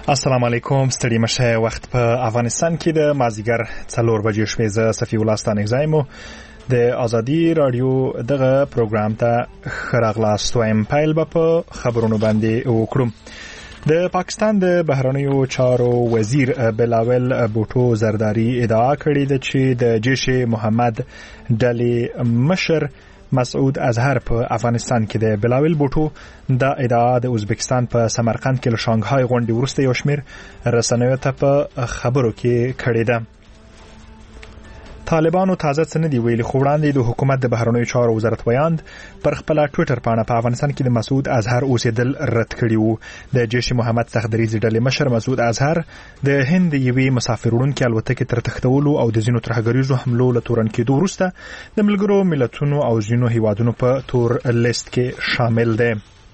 السلام علیکم. ستړي مشه. وخت په افغانستان کې د مازیګر 4 بجې شوې. ز صفی الله ستانه زایمو د ازادي رادیو دغه پروګرام ته خراغلاست وایم. پایل په خبرونو باندې وکړم. د پاکستان د بهرنیو چارو وزیر بلاول بوټو زرداری ادعا کړې ده چې د جیش محمد ډلې مشر مسعود اظهر په افغانستان کې د بلاول بوټو د ادعا د ازبکستان په سمرقند کې له شانګهای غونډې وروسته یو شمېر رسنیو ته په خبرو کې کړې ده. طالبانو تازه څه نه دی ویلي، خو وړاندې د حکومت د بهرنیو چارو وزارت ویاند پر خپل ټوئیټر پاڼه په افغانستان کې د مسعود اظهر اوسېدل رد کړی وو. د جیش محمد صخدریزي ډلې مشر مسعود اظهر د هند یوې مسافر وړونکي الوتکې تر تښتولو او د ځینو ترهګریزو حملو له تورن کېدو وروسته د ملګرو ملتونو او ځینو هیوادونو په تور لیست کې شامل دی.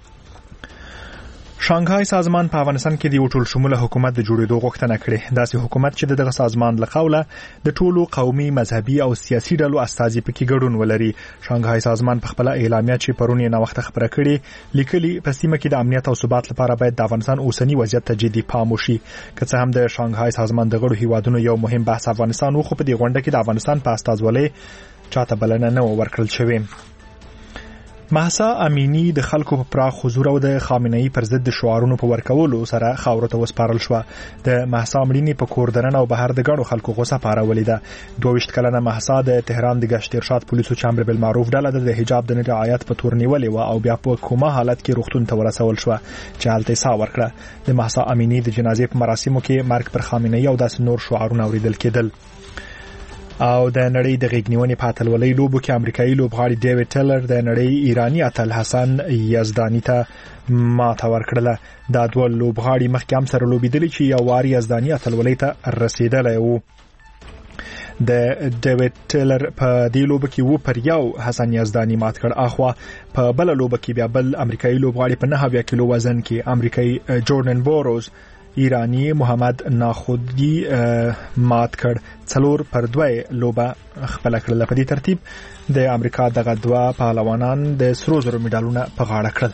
شانګهای سازمان په افغانستان کې د یو ټول شموله حکومت د جوړېدو غوښتنه کړې. داسې حکومت چې دغه سازمان له قوله د ټولو قومي، مذهبي او سیاسي ډلو استازي پکې ګډون ولري. شانګهای سازمان په خپل اعلامیه چې پرون یې نوښت خبره کړې لیکلي په سیمه کې د امنیت او ثبات لپاره باید د افغانستان اوسنی وضعیت ته جدي پام وشي. که څه هم د شانګهای سازمان د غړو هیوادونو یو مهم بحث افغانستان و، خو په دې غونډه کې د افغانستان په استازولۍ چاته بلنه نه ورکړل شوې. مهسا امینی د خلکو په پراخ حضور او د خامنه‌ای پر ضد د شعارونو په ورکولو سره خاورو ته وسپارل شو. د مهسا امینی په کور دننه او بهر د ګڼو خلکو غوسه پارولې ده. 22 کلنه مهسا د تهران د گشت ارشاد پولیسو چمبر بالمعروف ډله د حجاب د رعایت په تور نیولې و او بیا په کومه حالت کې روغتون ته ورسول شو چې هلته سا ورکړه. د مهسا امینی د جنازې په مراسمو کې مرګ پر خامنه‌ای او داس نور شعارونه اوریدل کېدل. او د نړۍ د غېږنیونې په اتلولۍ لوبو کې امریکایي لوبغاړي ډیوډ ټیلر د نړۍ ایرانی اتل حسن یزدانی ته ماته ورکړله. دا دوه لوبغاړي مخکې هم سره لوبېدلي چې یو وار یزدانی اتلولۍ ته رسېدلی و. د ډیوډ ټیلر په دې لوبه کې و پر یو حسن یزدانی مات کړ. اخوا په بل لوبه کې بیا بل امریکایي لوبغاړي په 9 کیلو وزن کې امریکایي جوردن بوروز ایرانی محمد ناخودی مات کړ. 4-2 لوبه خپل کړل. په دې ترتیب د امریکا دغه دوه پهلوانان د سرو زرو میډالونه په غاړه کړل.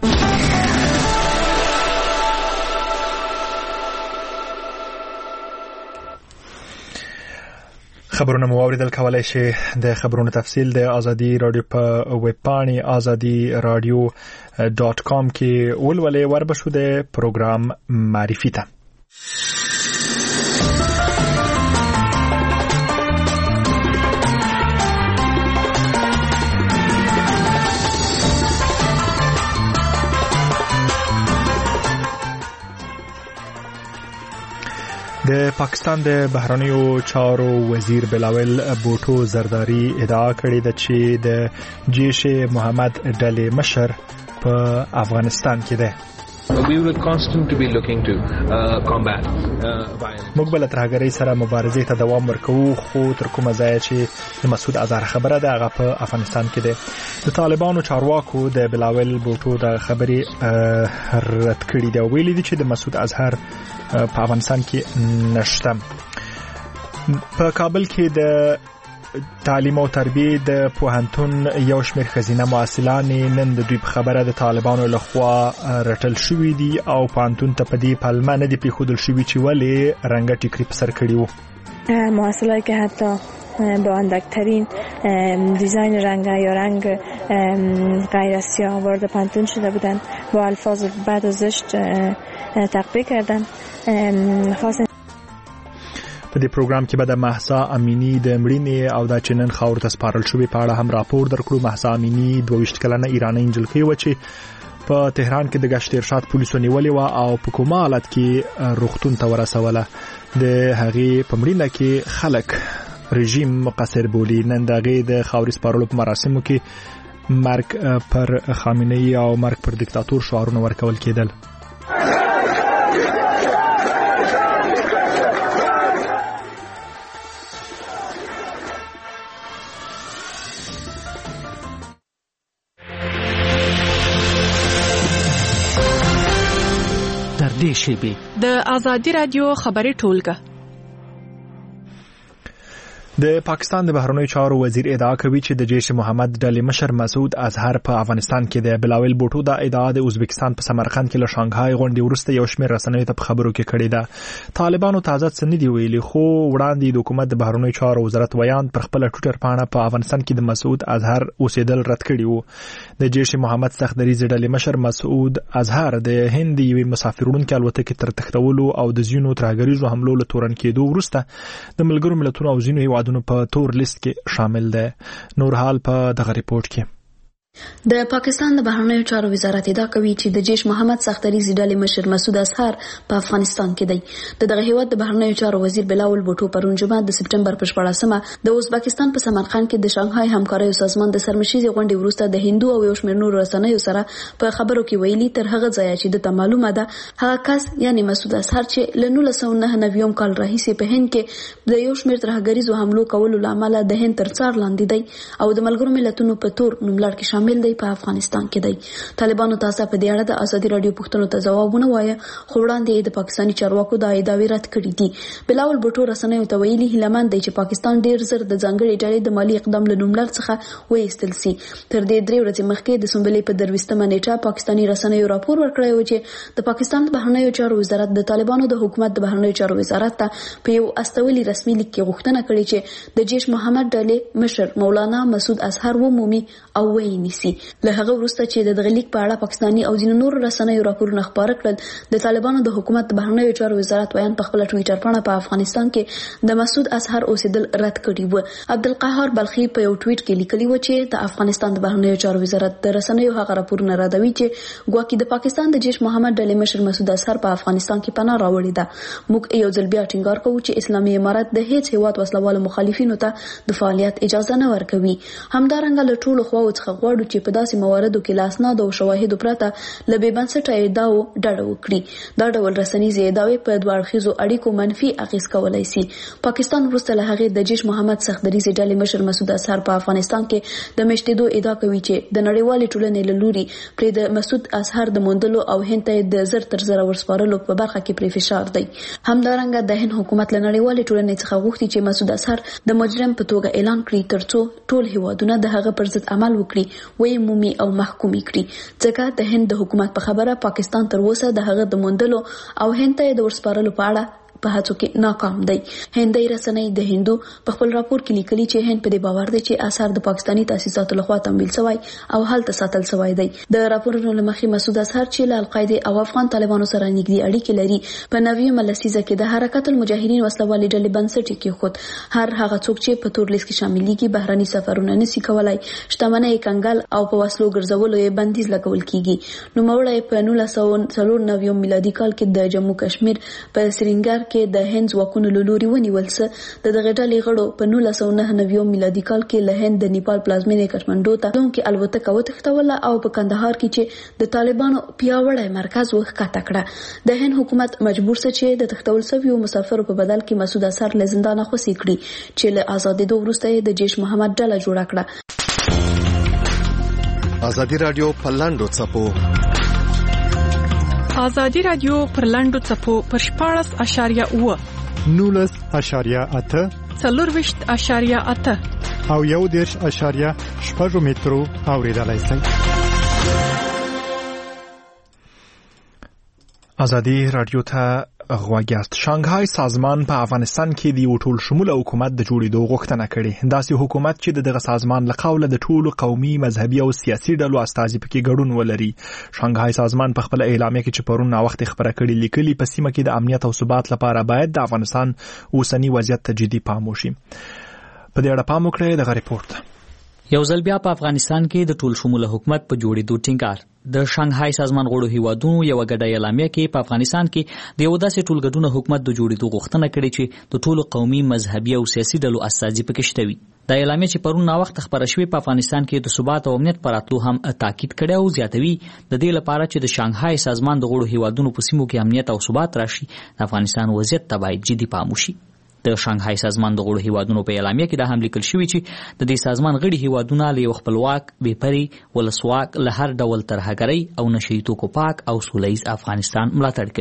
خبرونه مو اوریدل. کولای شئ د خبرونو تفصیل د ازادي رادیو په ویب پاڼې azadi-radio.com کې ولولئ. وربشو د پروګرام معرفي ته. د پاکستان د بهرنیو چارو وزیر بلاول بوټو زرداری ادعا کړې ده چې د جیش محمد ډلې مشر په افغانستان کې ده. We will constantly be looking to combat violence. موږ بل ترهګرۍ سره مبارزې ته دوام ورکوو، خو تر کومه ځایه چې د مسعود اظهر خبره ده هغه په افغانستان کې ده. د طالبانو چارواکو د بلاول بوټو د خبرې رد کړې ده. ویلي دي چې د مسعود اظهر په افغانستان کې نشته. په کابل کې د تعلیم او تربیه د پوهنتون یو شمېر خزینه محصلان نن د دوی په خبره د طالبانو لخوا رټل شوې دي او پوهنتون ته په دې پلمه نه دي پریښودل شوي چې ولې رنګه ټیکري په سر کړي وو. محصلایی که حتی با اندکترین دیزاین رنگ یا رنگ غیر از سیاه وارد پانتون شده بودن با الفاظ بد و زشت تقبیه کردن. په دې پروګرام کې به د مهسا امینی د مړینې او د چنن خاور ته سپارل شوې په اړه هم راپور درکړو. مهسا امینی 22 کلنه ایرانی انجلۍ و چې په تهران کې د گشت ارشاد پولیسو نیولې و او په کومه حالت کې روغتون ته ورسوله. د هغې په مړینه کې خلک رژیم مقصر بولي. نن د هغې د خاورې سپارلو په مراسمو کې مرګ پر خامنه‌ای او مرګ پر دیکتاتور شعارونه ورکول کېدل. د ازادي رادیو خبري ټولګه. د پاکستان د بهرنیو چارو وزیر ادعا کوي چې د جیش محمد ډلې مشر مسعود اظهر په افغانستان کې د بلاول بوټو د ادعا د ازبکستان په سمرقند کې له شانګهای غونډې وروسته یو شمېر رسنیو ته په خبرو کې کړې ده. طالبانو تازه څه نه دی ویلي، خو وړاندې د حکومت د بهرنیو چارو وزارت ویان پر خپل ټویټر پاڼه په افغانستان کې د مسعود اظهر اوسېدل رد کړي وو. د جیش محمد سختدریز ډلې مشر مسعود اظهر د هند یوې مسافروړونکو الوتکې تر تښتولو او د ځینو ترهګریزو حملو له تورن کېدو وروسته د ملګرو ملتونو او ځینو هیوادونو په تور لیست کې شامل ده. نور حال په دغه ریپورت کې. د پاکستان د بهرنیو چارو وزارت ادعا کوي چې د جیش محمد سختدریز ډلې مشر مسعود اظهر په افغانستان کې دی. دغه هیواد د بهرنیو چارو وزیر بلاول بوټو پرون جمعه د سپټمبر په 14مه د ازبکستان په سمرقند کې د شانګهای همکارۍ سازمان د سرمشيزي غونډې وروسته د هندو او یو شمېر نورو رسنیو سره په خبرو کې ویلي تر هغه ځایه چې د معلومه ده هغه کس یعنی مسعود اظهر چې له 1999 کال راهیسې په هند کې د یو شمېر ترهګریزو حملو کولو لامل د هند تر څار لاندې دی او د ملګرو ملتونو په تور نوملړ کې شامل دی په افغانستان کې دی. طالبانو تاسو په دې اړه د ازادي رادیو پوښتنو ته ځوابونه وایي، خو وړاندې د پاکستاني چارواکو د ادعاوې رد کړې دي. بلاول بوټو رسنیو ته ویلي هیلمن دی چې پاکستان ډیر زر د ځانګړي ډلې د مالی اقدام له نوملړ څخه وایستل سي. تر دې 3 ورځې مخکې د سنبلې په 23مه نیټه پاکستاني رسنیو راپور ورکړی و چې د پاکستان بهرنیو چارو وزارت د طالبانو د حکومت د بهرنیو چارو وزارت ته په یو استولي رسمي لیک کې غوښتنه کړې چې د جیش محمد ډلې مشر مولانا مسعود اظهر ومومي او ونیسي. له هغه وروسته چې د دغه لیک په اړه پاکستاني او ځینو نورو رسنیو راپورونه خپاره کړل، د طالبانو د حکومت د بهرنیو چارو وزارت ویان په خپل ټویټر باندې په افغانستان کې د مسعود اظهر اوسېدل رد کړی و. عبدالقهار بلخي په یو ټویټ کې لیکلی و چې د افغانستان د بهرنیو چارو وزارت د رسنیو هغه راپورونه ردوي چې ګواکې د پاکستان د جیش محمد ډلې مشر مسعود اظهر په افغانستان کې پناه راوړې ده. موږ یو ځل بیا ټینګار کوو چې اسلامي امارت د هیڅ هیواد وسلوالو مخالفینو ته د فعالیت اجازه نه ورکوي. همدارنګه له ټولو خواو څخه غواړو چې په داسې مواردو کې لاسناد او شواهد پرته له بې بنسټه ادعاو ډډه وکړي. دا ډول رسنیزې ادعاوې په دوه اړخیزو اړیکو منفي اغېز کولی شي. پاکستان وروسته له هغې د جیش محمد سختدریز ډلې مشر مسعود اظهر په افغانستان کې د میشتېدو ادعا کوي چې د نړیوالې ټولنې له لوري پرې د مسعود اظهر د موندلو او هند ته د زر تر زره ورسپارلو په برخه کې پرې فشار دی. همدارنګه د هند حکومت له نړیوالې ټولنې څخه غوښتي چې مسعود اظهر د مجرم په توګه اعلان کړي ترڅو ټول هیوادونه د هغه پر ضد عمل وکړي، وایي مومي او محکومي کړي. ځکه د هند د حکومت په خبره پاکستان تر اوسه د هغه د موندلو او هند ته د ورسپارلو په اړه په هڅو کې ناکام دی. هندي رسنۍ د هندو په خپل راپور کې لیکلي چې هند په دې باور دی چې اثر د پاکستاني تاسیساتو لخوا تمویل شوی او هلته ساتل شوی دی. د راپورونو لمخې مسعود اظهر چې له القاعده او افغان طالبانو سره نږدې اړیکې لري، په 90مه لسیزه کې د حرکت المجاهدین وسلوالې ډلې بنسټ کېښود. هر هغه څوک چې په تور لیست کې شاملېږي بهرني سفرونه نشي کولای، شتمنۍ کنګل او په وسلو ګرځولو یې بندیز لګول کیږي. نوموړی په 1994 میلادي کال کې د جموں کشمیر په سرینګر کې د هند ځواکونو له لوري ونیول شو. د دغه ډلې غړو په 1999 میلادي کال کې له هند د نیپال پلازمینې کټمنډو ته دونکو الوتکه وتښتوله او په کندهار کې چې د طالبانو پیاوړی مرکز وښکته کړه. د هند حکومت مجبور شو چې د تښتول شویو مسافرو په بدل کې مسعود اظهر له زندانه خوشي کړي چې له آزادېدو وروسته د جیش محمد ډله جوړه کړه. ازادي رادیو په لاندو څپو ازادي رادیو پر لاندو څپو پر 14.8 19.8 40.8 او 1.8 مترو اوریدلای شئ. ازادي رادیو ته غواګیاست. شانګهای سازمان په افغانستان کې د یو ټول شموله حکومت د جوړېدو غوښتنه کړې. داسې حکومت چې دغه سازمان له قوله د ټولو قومي، مذهبي او سیاسي ډلو استازي پکې ګډون ولري. شانګهای سازمان په خپل اعلامیه کې چې پرون وخت خبره کړې لیکلي په سیمه کې د امنیت او ثبات لپاره باید د افغانستان اوسنی وضعیت ته جدي پام وشي. په دې اړه پام وکړئ دغه ریپورت. یو ځل بیا په افغانستان کې د ټول شموله حکومت په جوړېدو ټینګار. د شانګهای سازمان غړو هیوادونو یو غډه اعلامیه کې په افغانستان کې د یو داسې ټولګډونه حکومت د جوړېدو غوښتنه کړې چې د ټولو قومي، مذهبي او سیاسي ډلو استازي پکې شته وي. د اعلامیه چې پرون وخت خبره شوې په افغانستان کې د ثبات او امنیت پر راتلو هم تاکید کړی او زیاتوي د دې لپاره چې د شانګهای سازمان د غړو هیوادونو په سیمو کې امنیت او ثبات راشي، د افغانستان وضعیت ته باید جدي پام وشي. د شانګهای سازمان د غړو هیوادونو په اعلامیه کې دا هم لیکل شوی چې د دې سازمان غړي هیوادونه له یو خپلواک، بېپري، ولسواک، له هر ډول ترهګرۍ او نشهیي توکو پاک او سوله ییز افغانستان ملاتړ کوي.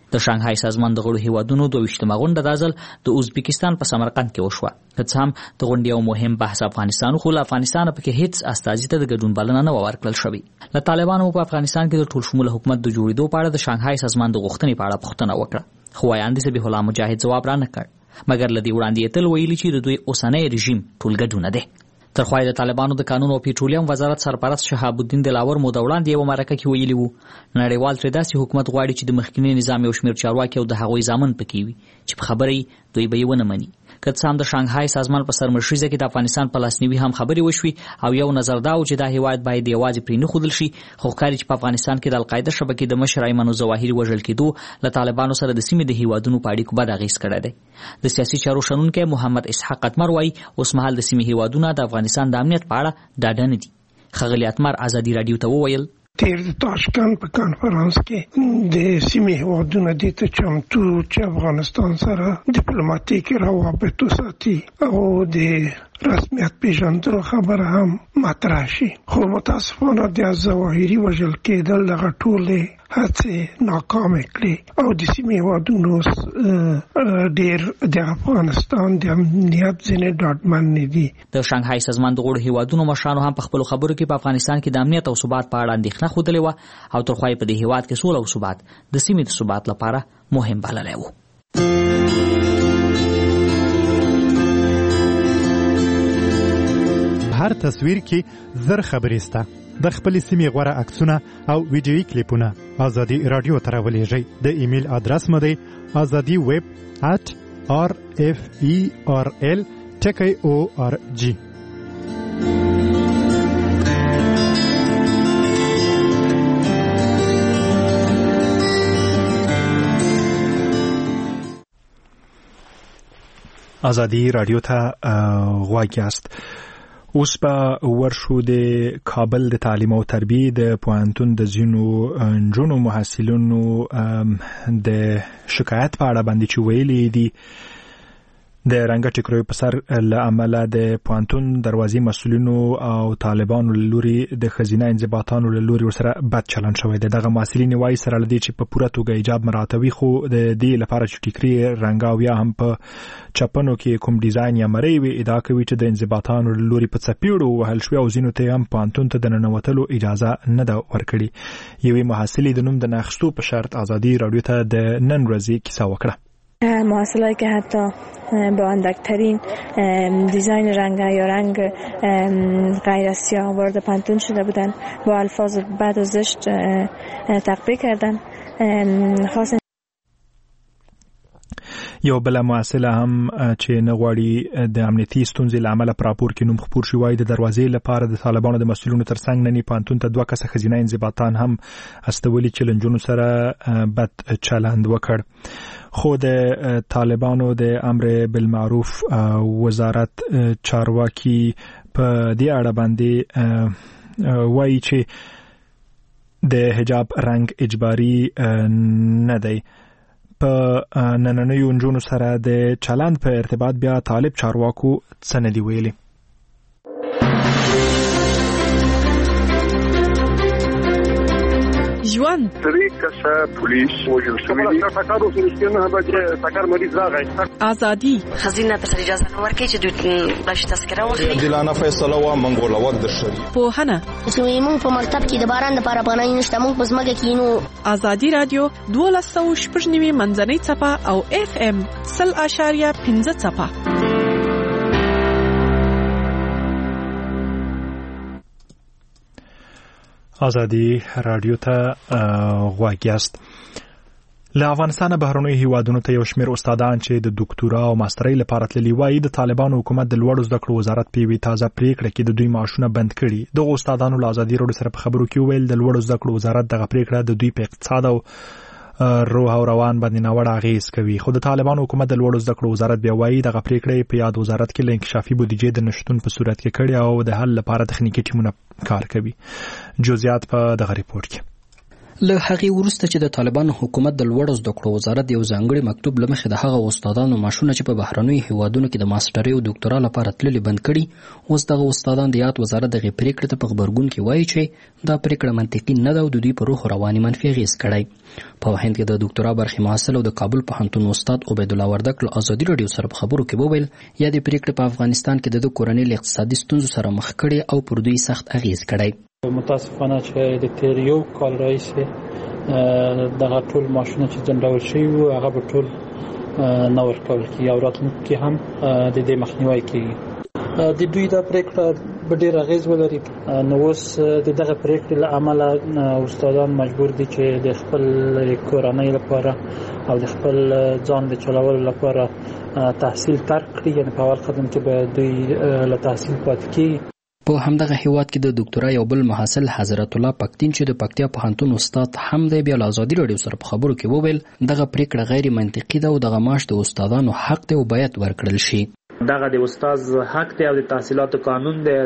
د شانګهای سازمان د غړو هیوادونو 22مه غونډه د ازل د ازبکستان په سمرقند کې وشوه. که هم د غونډې یو مهم بحث افغانستان خو له افغانستان په کې هیڅ استازي ته د ګډون بلنه نه ورکړل شوې. له طالبانو په افغانستان کې د ټول شموله حکومت د جوړېدو په اړه د شانګهای سازمان د غوښتنې په اړه پوښتنه وکړه، خو وایاند ذبیح الله مجاهد ځواب را نه کړ، مګر له دې وړاندې یې تل ویلي چې د دوی اوسنی رژیم ټول ګډون دی. ترخوا د طالبانو د قانون او پیټرولیم وزارت سرپرست شهاب الدین دلاور مو د وړاندې یو مرکه کې ویلي وو نړیوال تر داسې حکومت غواړي چې د مخکنی نظام یو شمېر چارواکي او د هغوی ځامن پکې وي چې په خبرې دوی به یې ونه مني. که څه هم د شانګهای سازمان په سرمشریزه کې د افغانستان په لاسنیوي هم خبرې وشوي او یو نظر دا و چې دا هیواد باید یوازې پرې نه ښودل شي، خو ښکاري چې په افغانستان کې د القاعده شبکې د مشر ایمن الظواهري وژل کېدو له طالبانو سره د سیمې د هیوادونو په اړیکو بد اغېز کړی دی. د سیاسي چارو شنونکی محمد اسحاق اتمر وایي اوس مهال د سیمې هیوادونه د افغانستان د امنیت په اړه ډاډه نه دي. ښاغلي اتمر ازادي راډیو ته وویل تیر د تاشکند په کانفرنس کې د سیمې هیوادونو د ته چمتو چې افغانستان سره ډیپلوماټیک روابط وساتي او د رسمیت پیژندلو خبره هم مطرح شي، خو متاسفانه د الظواهري وژل کېدل دغه ټولې هڅې ناکامې کړې او د سیمې هیوادونو ډېر د افغانستان د امنیت ځینې ډاډمن نه دي. د شانګهای سازمان د غړو هیوادونو مشرانو هم په خپلو خبرو کې په افغانستان کې د امنیت او ثبات په اړه اندېښنه ښودلې وه او ترخوا یې په دې هیواد کې سوله او ثبات د سیمې د ثبات لپاره مهم بللی و. هر تصویر کې زر خبرې سته. د خپلې سیمې غوره عکسونه او ویډیویي کلیپونه ازادي راډیو ته راولېږئ. د ایمیل ادرس مو دی azadi@rferl.org. ازادي راډیو ته غواړئ یاست. اوس به ورشو د کابل د تعلیم او تربیه د پوهنتون د ځینو نجونو محصلینو د شکایت په اړه باندې چې ویلي دي د رنګ ټکروي په سر له امله د پوهنتون دروازې مسؤلینو او طالبانو له لوري د ښځینه انضباطانو له لوري ورسره بد چلند شوی دی. دغه محصلین وایي سره له دې چې په پوره توګه حجاب مراعاتوي، خو د دې لپاره چې ټیکري رنګ او یا هم په چپنو کې کوم ډیزاین یا مرۍ وي ادعا کوي چې د انضباطانو له لوري په څپېړو وهل شوي او ځینو ته هم پوهنتون ته د ننوتلو اجازه نه ده ورکړې. یوې محصلې د نوم د نه اخیستو په شرط ازادي راډیو ته د نن ورځې کیسه وکړه. محصلایی که حتی با اندکترین دیزاین رنگ یا رنگ غیر از سیاه وارد پانتون شده بودن با الفاظ بد و زشت تقبیح کردن. خواستن یو بل محصله هم چې نه غواړي د امنیتي ستونزې له امله په راپور کې نوم خپور شوی وای د دروازې لپاره د طالبانو د مسؤلینو ترڅنګ ننني پانتون ته 2 کسه ښځینه انضباطان هم استولي چې له نجونو سره بد چلند وکړ. خو د طالبانو د امر بالمعروف وزارت چارواکي په دې اړه باندې وایي چې د حجاب رنګ اجباري نه دی. په نننیو نجونو سره د چلند په ارتباط بیا طالب چارواکو څه نه دی ویلي. ژوند طریقه پولیس وجل شوی فقط وسنه به سکر مریض راغی ازادي خزینه تر اجازه ورکړي چې دوی باش تذکره واخلي. دلانه فیصله و منګول وخت د شری په هنه چې موږ په مکتب کې د باران لپاره پناه نشته، موږ په ځمکه کې نو. ازادي رادیو 12.9 منځنۍ صفه او FM 0.5 صفه. ازادي راډیو ته غواړئ یاست. له افغانستان بهرنیو هیوادونو ته یو شمېر استادان چې د ډاکټورا او ماسترۍ لپاره تللي وایي د طالبانو حکومت د لوړو زده کړو وزارت په یوې تازه پریکړه کې د دوی معاشونه بند کړي. دغه استادانو له ازادي راډیو سره په خبرو کې وویل د لوړو زده کړو وزارت دغه پریکړه د دوی په اقتصاد او روح او روان باندې ناوړه اغېز کوي. خو د طالبانو حکومت د لوړو زده کړو وزارت بیا وایي دغه پریکړه په یاد وزارت کې له انکشافي بودیجې د نشټون په صورت کې کړي او د حل لپاره تخنیکي ټیمونه کار کوي. جزئیات په دغه ریپورت کې. له هغې وروسته چې د طالبانو حکومت د لوړو زده کړو وزارت یو ځانګړي مکتوب له مخې د هغه استادانو معاشونه چې په بهرنیو هیوادونو کې د ماسټرۍ او ډاکټرا لپاره تللي بند کړي، اوس دغه استادان د یاد وزارت دغې پریکړې ته په غبرګون کې وایي چې دا پریکړه منطقي نه ده او د دوی په روح رواني منفي اغېز کړی. په هند کې د ډاکټرا برخې محصل او د کابل پوهنتون استاد عبید الله وردک له ازادي راډیو سره په خبرو کې وویل یا د پریکړې په افغانستان کې د کورنۍ له اقتصادي ستونزو سره مخ کړي او پر دوی سخت اغېز کړی. متاسفانه چې د تیر یو کال راهیسې دغه ټول معاشونه چې ځنډول شوي وو هغه به ټول نه ورکول کېږي او راتلونکي کې هم د دې مخنیوی کېږي. د دوی دا پریکړه به ډېر اغېز ولري. نو اوس د دغه پریکړې له امله استادان مجبور دي چې د خپل کورنۍ لپاره او د خپل ځان د چلولو لپاره تحصیل ترک کړي، یعنې په اول قدم کې به دوی له تحصیل پاتې کېږي. په همدغه هیواد کې د ډاکټرا یو بل محصل حضرت الله پکتین چې د پکتیا پوهنتون استاد هم دی بیا له ازادي راډیو سره په خبرو کې وویل دغه پریکړه غیر منطقي ده او دغه معاش د استادانو حق دی او باید ورکړل شي. دغه د استاد حق دی او د تحصیلاتو قانون دی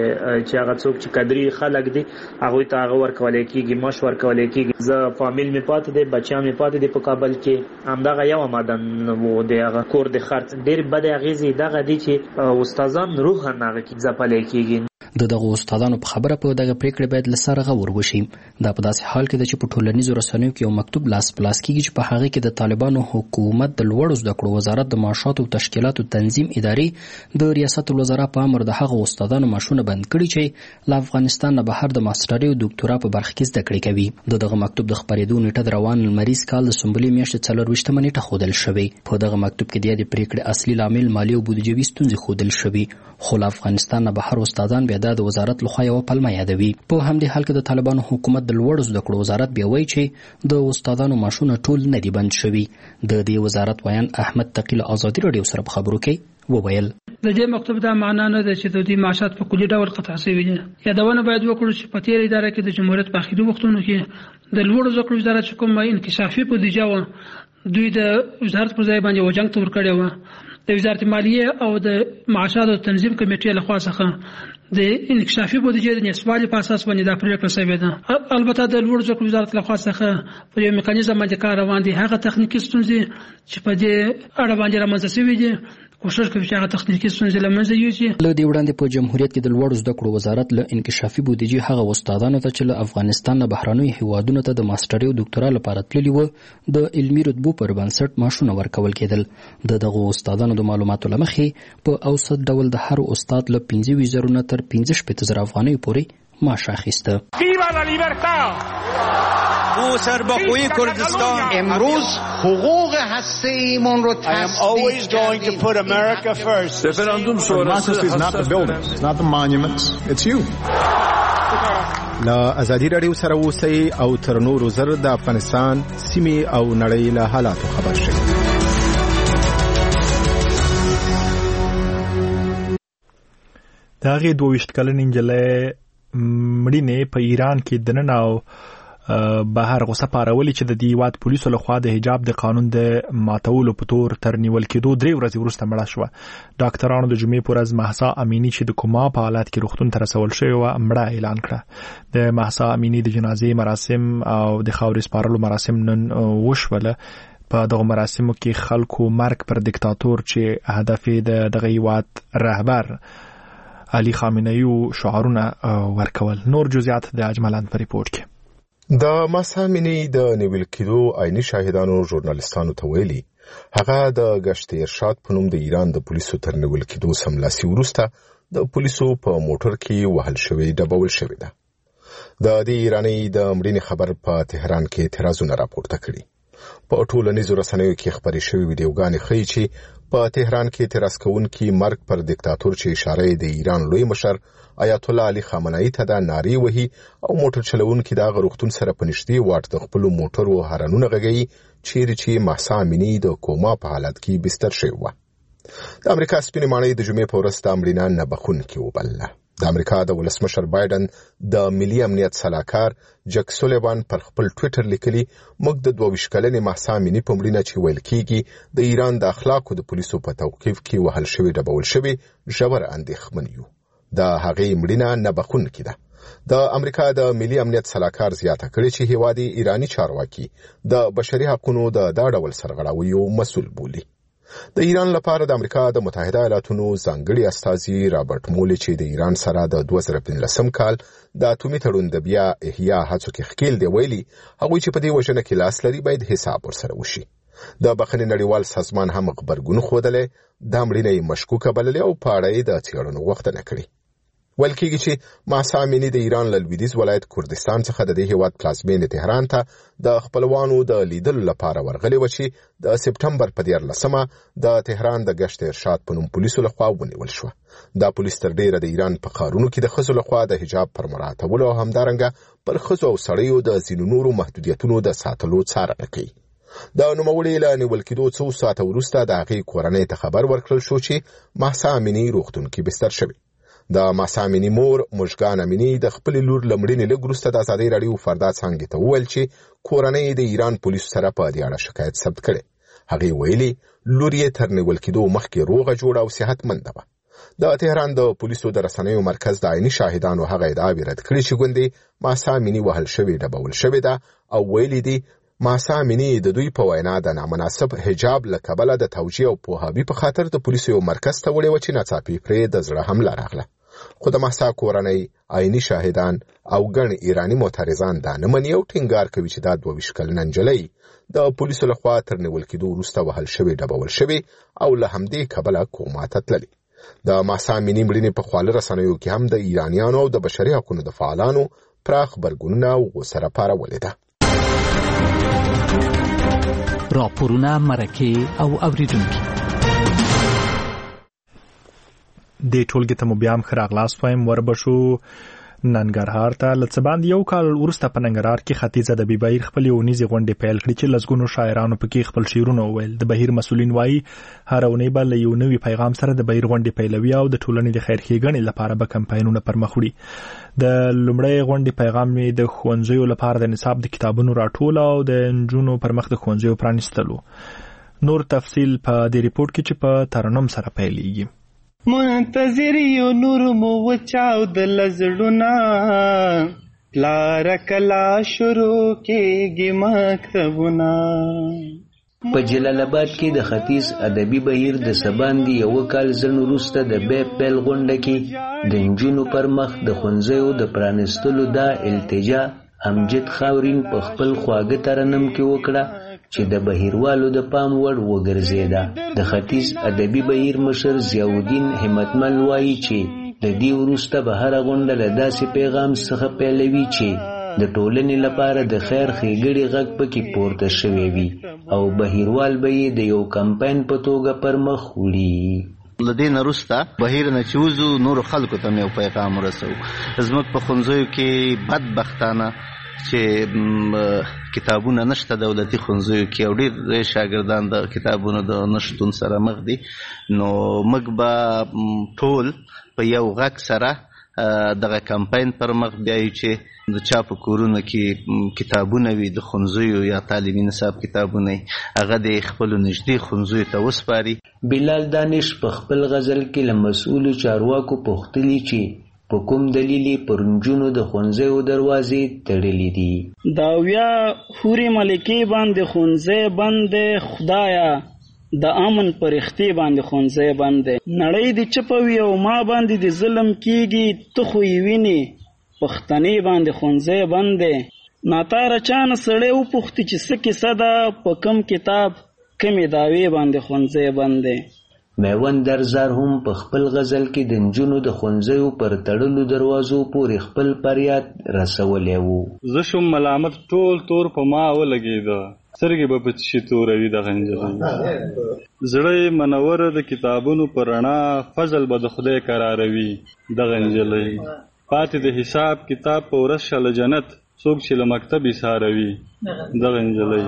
چې هغه څوک چې قدري خلک دي هغه ته هغه ورکول کېږي، معاش ورکول کېږي. زه فامیل می پاتې دي، بچیان می پاتې دي په کابل کې، همدغه یو آمدن وو د هغه کور د خرڅ ډېر بد اغېزې دغه دي چې استادان روح نه هغه ځپل کېږي. دغه استادانو په خبره په دغه پریکړه باید له سره غور وشي. دا په داسې حال کې ده چې په ټولنیزو رسنیو کې یو مکتوب لاس پلاس کېږي چې په هغه کې د طالبانو حکومت د لوړو زده کړو وزارت د معاشاتو او تشکیلاتو تنظیم ادارې د ریاست الوزرا په امر د هغه استادانو معاشونه بند کړي چې له افغانستان نه بهر د ماسټرۍ او ډاکټرا په برخه کې زده کړې کوي. دغه مکتوب د خپرېدو نیټه د روان لمریز کال د سنبلې میاشتې 24 نیټه ښودل شوې. په دغه مکتوب کې د پریکړې اصلي لامل مالي او بودیجوي ستونزې ښودل شوې، خو له افغانستان نه بهر استادان بیا د وزارت لخوا یو پلمه یادوي. په همدې حال کې د طالبانو حکومت د لوړو زده کړو وزارت بیا وایي چې د استادانو معاشونه ټول نه دي بند شوي. د دې وزارت ویان احمد تقی له ازادي راډیو سره په خبرو کې وویل د دې مکتوب دا معنا نه ده چې د دې معاشات په کلي ډول قطع شوي دي. یادونه باید وکړو چې په تیر اداره کې د جمهوریت په اخیری وختونو کې د لوړو زده کړو وزارت چې کوم انکشافي بودیجه و دوی د وزارت پر ځای باندې وجنګ تور کړی و. د وزارت مالیه او د معاشاتو تنظیم کمیټې له خوا څخه د انکشافي بودیجې د نسبالي په اساس باندې دا پریکړه شوې ده. البته د لوړو زده کړو وزارت له خوا څخه په یو میکانیزم باندې کار روان دي. هغه تخنیکی ستونزې چې په دې اړه باندې رامنځته شوې دي کوشش کوي چې هغه تخنیکی ستونزې له منځه یوسي. له دې وړاندې په جمهوریت کې د لوړو زده کړو وزارت له انکشافي بودیجې هغه استادانو ته چې له افغانستان نه بهرنیو هیوادونو ته د ماسټرۍ او ډاکټرا لپاره تللي وو د علمي رتبو پر بنسټ معاشونه ورکول کېدل. دغه استادانو د معلوماتو له مخې په اوسط ډول د هر استاد له 25,000 نه تر 15,000 افغانۍ پورې معاش اخیسته. موسرباقوی کردستان امروز حقوق هسته‌ایمون رو always going to put America first. Referendum sonrası is not the buildings, it's not the monuments, it's you. لا ازادي راډیو سره اوسئ او تر نورو زر د افغانستان سیمې او نړۍ له حالاتو خبر شئ. د هغې 22 کلنې نجلۍ مړینې په ایران کې دننه او بهر غوسه پارولې چې د دې هیواد پولیسو لخوا د حجاب د قانون د ماتولو په تور تر نیول کېدو 3 ورځې وروسته مړه شوه. ډاکټرانو د جمعې په ورځ مهسا امینی چې د کوما په حالت کې روغتون ته رسول شوې وه مړه اعلان کړه. د مهسا امینی د جنازې مراسم او د خاورې سپارلو مراسم نن وشوله. په دغه مراسمو کې خلکو مرګ پر دیکتاتور چې هدف د دغه هیواد رهبر علي خامنه‌ای شعارونه ورکول. نور جزئیات د اجملان په ریپورت کې. د مهسا امینی د نیول کېدو عیني شاهدانو ژورنالیستانو ته ویلي هغه د گشت ارشاد په نوم د ایران د پولیسو تر نیول کېدو سملاسي وروسته د پولیسو په موټر کې وهل شوی ډبول شوی ده. د دې ایرانی د مړینې خبر په تهران کې اعتراضونه راپورته کړي. په ټولنیزو رسنیو کې خبرې شوې ویډیوګانې ښیي چې په تهران کې اعتراض کوونکي مرګ پر دیکتاتور چې اشاره د ایران لوی مشر آیت الله علي خامنه‌ای ته د ناری وهي او موټر چلوونکي د غروختون سره په نږدې واټ د خپل موټر و هارنونه غږی چې مهسا امینی د کوما په حالت کې بستر شوی و. د امریکا سپینې ماڼۍ د جمعې په ورځ د مړینې نه بخښونکي وبلله. د امریکا د ولسمشر بایدن د ملي امنیت سلاکار جک سولیوان پر خپل ټویټر لیکلي موږ د 22 کلنې مهسا امینی په مړینه چې ویل کېږي د ایران د اخلاقو د پولیسو په توقیف کې وهل شوی ډبول شوی ژور اندېښمن یو. د هغې مړینه نه بخښونکې ده. د امریکا د ملي امنیت سلاکار زیاته کړې چې هیوادي ایرانی چارواکي د بشري حقوقو د دا ډول سرغړاویو مسؤل بولي. د ایران لپاره د امریکا د متحده ایالاتونو ځانګړي استازي رابرټ مولي چې د ایران سره د 2015 کال د اټومي تړون د بیا احیا هڅو کې ښکیل دی ویلي هغوی چې په دې وژنه کې لاس لري باید حساب ورسره وشي. د بخښنې نړیوال سازمان هم خبرګون ښودلی دا مړینه یې مشکوکه بللې او په اړه یې د څېړنو غوښتنه کړې. ویل کېږي چې مهسا امیني د ایران له لویدیځ ولایت کردستان څخه د دې هیواد پلازمینې تهران ته د خپلوانو د لیدلو لپاره ورغلې وه چې د سپټمبر په 14مه د تهران د ګشت ارشاد په نوم پولیسو لخوا ونیول شوه. دا پولیس تر ډیره د ایران په ښارونو کې د ښځو لخوا د حجاب پر مراعاتولو او همدارنګه پر ښځو او سړیو د ځینو نورو محدودیتونو د ساتلو څارنه کوي. د نوموړې له نیول کېدو څو ساعته وروسته د هغې کورنۍ ته خبر ورکړل شو چې مهسا امیني روغتون کې بستر شوې. د مهسا امیني مور مژګان امیني د خپلې لور له مړینې لږ وروسته د ازادۍ راډیو فردا څانګې ته وویل چې کورنۍ د ایران پولیسو سره په دې اړه شکایت ثبت کړی. هغې ویلي لور یې تر نیول کېدو مخکې روغه جوړه او صحتمنده وه. د تهران د پولیسو د رسنیو مرکز د عیني شاهدانو هغه ادعاوې رد کړې چې ګوندې مهسا امیني وهل شوې ډبول شوې ده او ویلي دي مهسا امیني د دوی په وینا د نامناسب حجاب له کبله د توجیه او پوهاوي په خاطر د پولیسو یو مرکز ته وړې وه چې ناڅاپي پرې د زړه حمله راغله. خو د مهسا کورنۍ عیني شاهدان او ګڼ ایرانی معترضان دا نه مني او ټینګار کوي چې دا 22 کلنه نجلۍ د پولیسو لخوا تر نیول کېدو وروسته وهل شوې ډبول شوې او له همدې کبله کوما ته تللې. د مهسا امیني مړینې په خواله رسنیو کې هم د ایرانیانو او د بشري حقوقو د فعالانو پراخ غبرګونونه او غوسه راپارولې ده. راپورونه مرکه او اوریدونکي د ټولګي ته مو بیا هم ښه راغلاست وایم. وربشو ننګرهار ته له څه باندې یو کال وروسته په ننګرهار کې ختیځ ادبي بهیر خپلې اونیزې غونډې پیل کړې چې لسګونو شاعرانو پکې خپل شعرونه وویل. د بهیر مسؤلین وایي هره اونۍ به له یو نوي پیغام سره د بهیر غونډې پیلوي او د ټولنې د خیر ښېګڼې لپاره به کمپاینونه پر مخ وړي. د لومړۍ غونډې پیغام یې د ښوونځیو لپاره د نصاب د کتابونو راټول او د نجونو پر مخ د ښوونځیو پرانیستلو. نور تفصیل په دې ریپورت کې چې په ترنم سره پیلېږي. منتظر یو نور مو وچاو د لزړونه پلار کلا شروع کېږي مکتبونه. په جلال آباد کې د ختیځ ادبي بهیر د سباندې یو کال ځن وروسته د بیا پیل غونډه کې د نجونو پر مخ د ښوونځیو د پرانیستلو دا التجا امجد خاورین په خپل خواږه ترنم کې وکړه چې د بهیروالو د پام وړ وګرځېده. د ختیځ ادبي بهیر مشر ضیاءالدین همتمل وایي چې د دې وروسته به هره غونډه له داسې پیغام څخه پیلوي چې د ټولنې لپاره د خیر ښېګړې غږ پکې پورته شوی وي او بهیروال به یې د یو کمپاین په توګه پر مخ وړي. له دې نه وروسته بهیر نه چې وځو نورو خلکو ته مې یو پیغام ورسوو. زموږ په ښوونځیو کې بدبختانه چې کتابونه نشته دولتي ښوونځیو کې او ډېر شاګردان د کتابونو د نشتون سره مخ دي. نو موږ به ټول په یو غږ سره دغه کمپاین پر مخ بیایو چې د چا په کورونو کې کتابونه وي د ښوونځیو یا تعلیمي نصاب کتابونه هغه د خپلو نږدې ښوونځیو ته وسپاري. بلال دانش په خپل غزل کې له مسؤلو چارواکو پوښتلي چې په کوم دلیل پر نجونو د ښوونځیو دروازې تړلې دي. دا ویا حورې ملکې باندې ښوونځی بند دی، خدایا د امن پرښتې باندې ښوونځی بند دی. نړۍ دې چپه وي او ما باندې د ظلم کېږي، ته خو یې وینې پښتنې باندې ښوونځی بند دی. ناتاره چانه سړی وپوښتي چې څه کیسه ده، په کم کتاب کمې دعوې باندې ښوونځی بند دی. میوند درزار هم په خپل غزل کې د نجونو د ښوونځیو پر تړلو دروازو پورې خپل فریاد رسولی و. زه شوم ملامت ټول تور په ما ولګېده، سترګې به په څشي توروي دغه نجلۍ. زړه منوره د کتابونو په رڼا فضل به د خدای قراروي دغه نجلۍ. پاتې د حساب کتاب په ورځ شله جنت څوک چې له مکتب ایساروي دغه نجلۍ.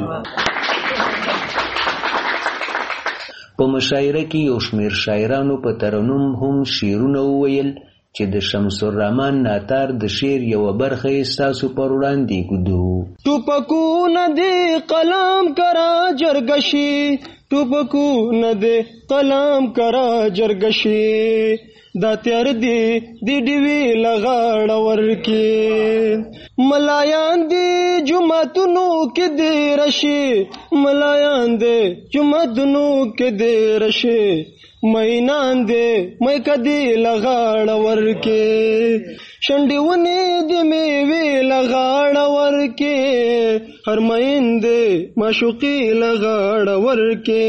په مشاعره کې یو شمېر شاعرانو په ترنم هم شعرونه وویل چې د شمس الرحمن ناتار د شعر یوه برخه یې ستاسو پر وړاندې ږدو. ټوپکونه دې قلم کرا جرګشي، ټوپکونه دې قلم کرا جرګشي، دا تیار دی ډیوی لغاړه ورکی ملایان دی جمعتونو کې دی رشي ملایان دی جمعتونو کې دی رشي مینان دی مې کدی لغاړه ورکی شنډیونی دی میوي لغاړه ورکی هر مین دی معشوقي لغاړه ورکی.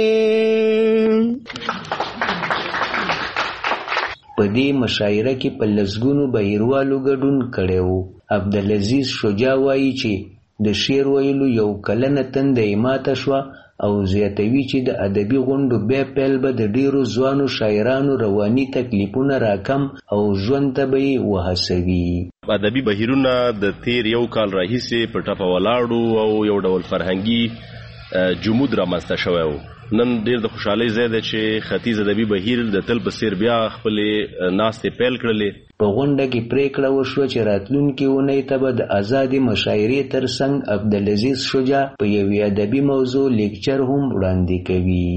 په دې مشاعره کې په لسګونو بهیروالو ګډون کړی و. عبدالعزیز شجاع وایي چې د شعر ویلو یو کلنه تنده یې ماته شوه او زیاتوي چې د ادبي غونډو بیا پیل به د ډیرو ځوانو شاعرانو رواني تکلیفونه راکم او ژوند ته به یې وهڅوي. ادبي بهیرونه د تیر یو کال راهیسې په ټپه ولاړو او یو ډول فرهنګي جمود رامنځته شوی و. نن ډیر د خوشحالۍ ځای دی چې ختیځ ادبي بهیر د تل په څیر بیا خپلې ناستې پیل کړلې. په غونډه کې پریکړه وشوه چې راتلونکې اونۍ ته به د ازادې مشاعرې ترڅنګ عبدالعزیز شجاع په یوې ادبي موضوع لیکچر هم وړاندې کوي.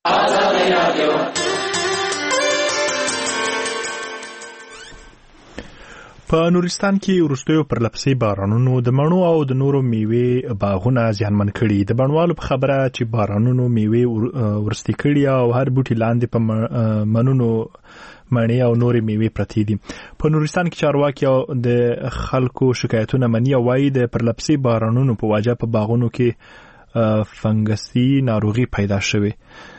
په نورستان کې وروستیو پرلپسې بارانونو د مڼو او د نورو میوې باغونه زیانمن کړي. د بڼوالو په خبره چې بارانونو میوې ورستې کړي او هر بوټي لاندې په منونو مڼې او نورې میوې پرتې دي. په نورستان کې چارواکي او د خلکو شکایتونه مني او وایي د پرلپسې بارانونو په وجه په باغونو کې فنګسي ناروغي پیدا شوې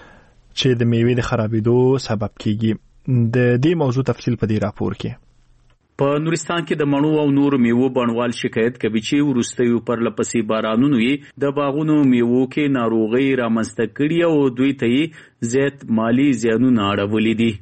چې د میوې د خرابېدو سبب کیږي. د دې موضوع تفصیل په دې راپور کې. په نورستان کې د مڼو او نورو میوو بڼوال شکایت کوي چې وروستیو پرلپسې بارانونو یې د باغونو میوو کې ناروغي رامنځته کړي او دوی ته یې زیات مالی زیانونه اړولي دي.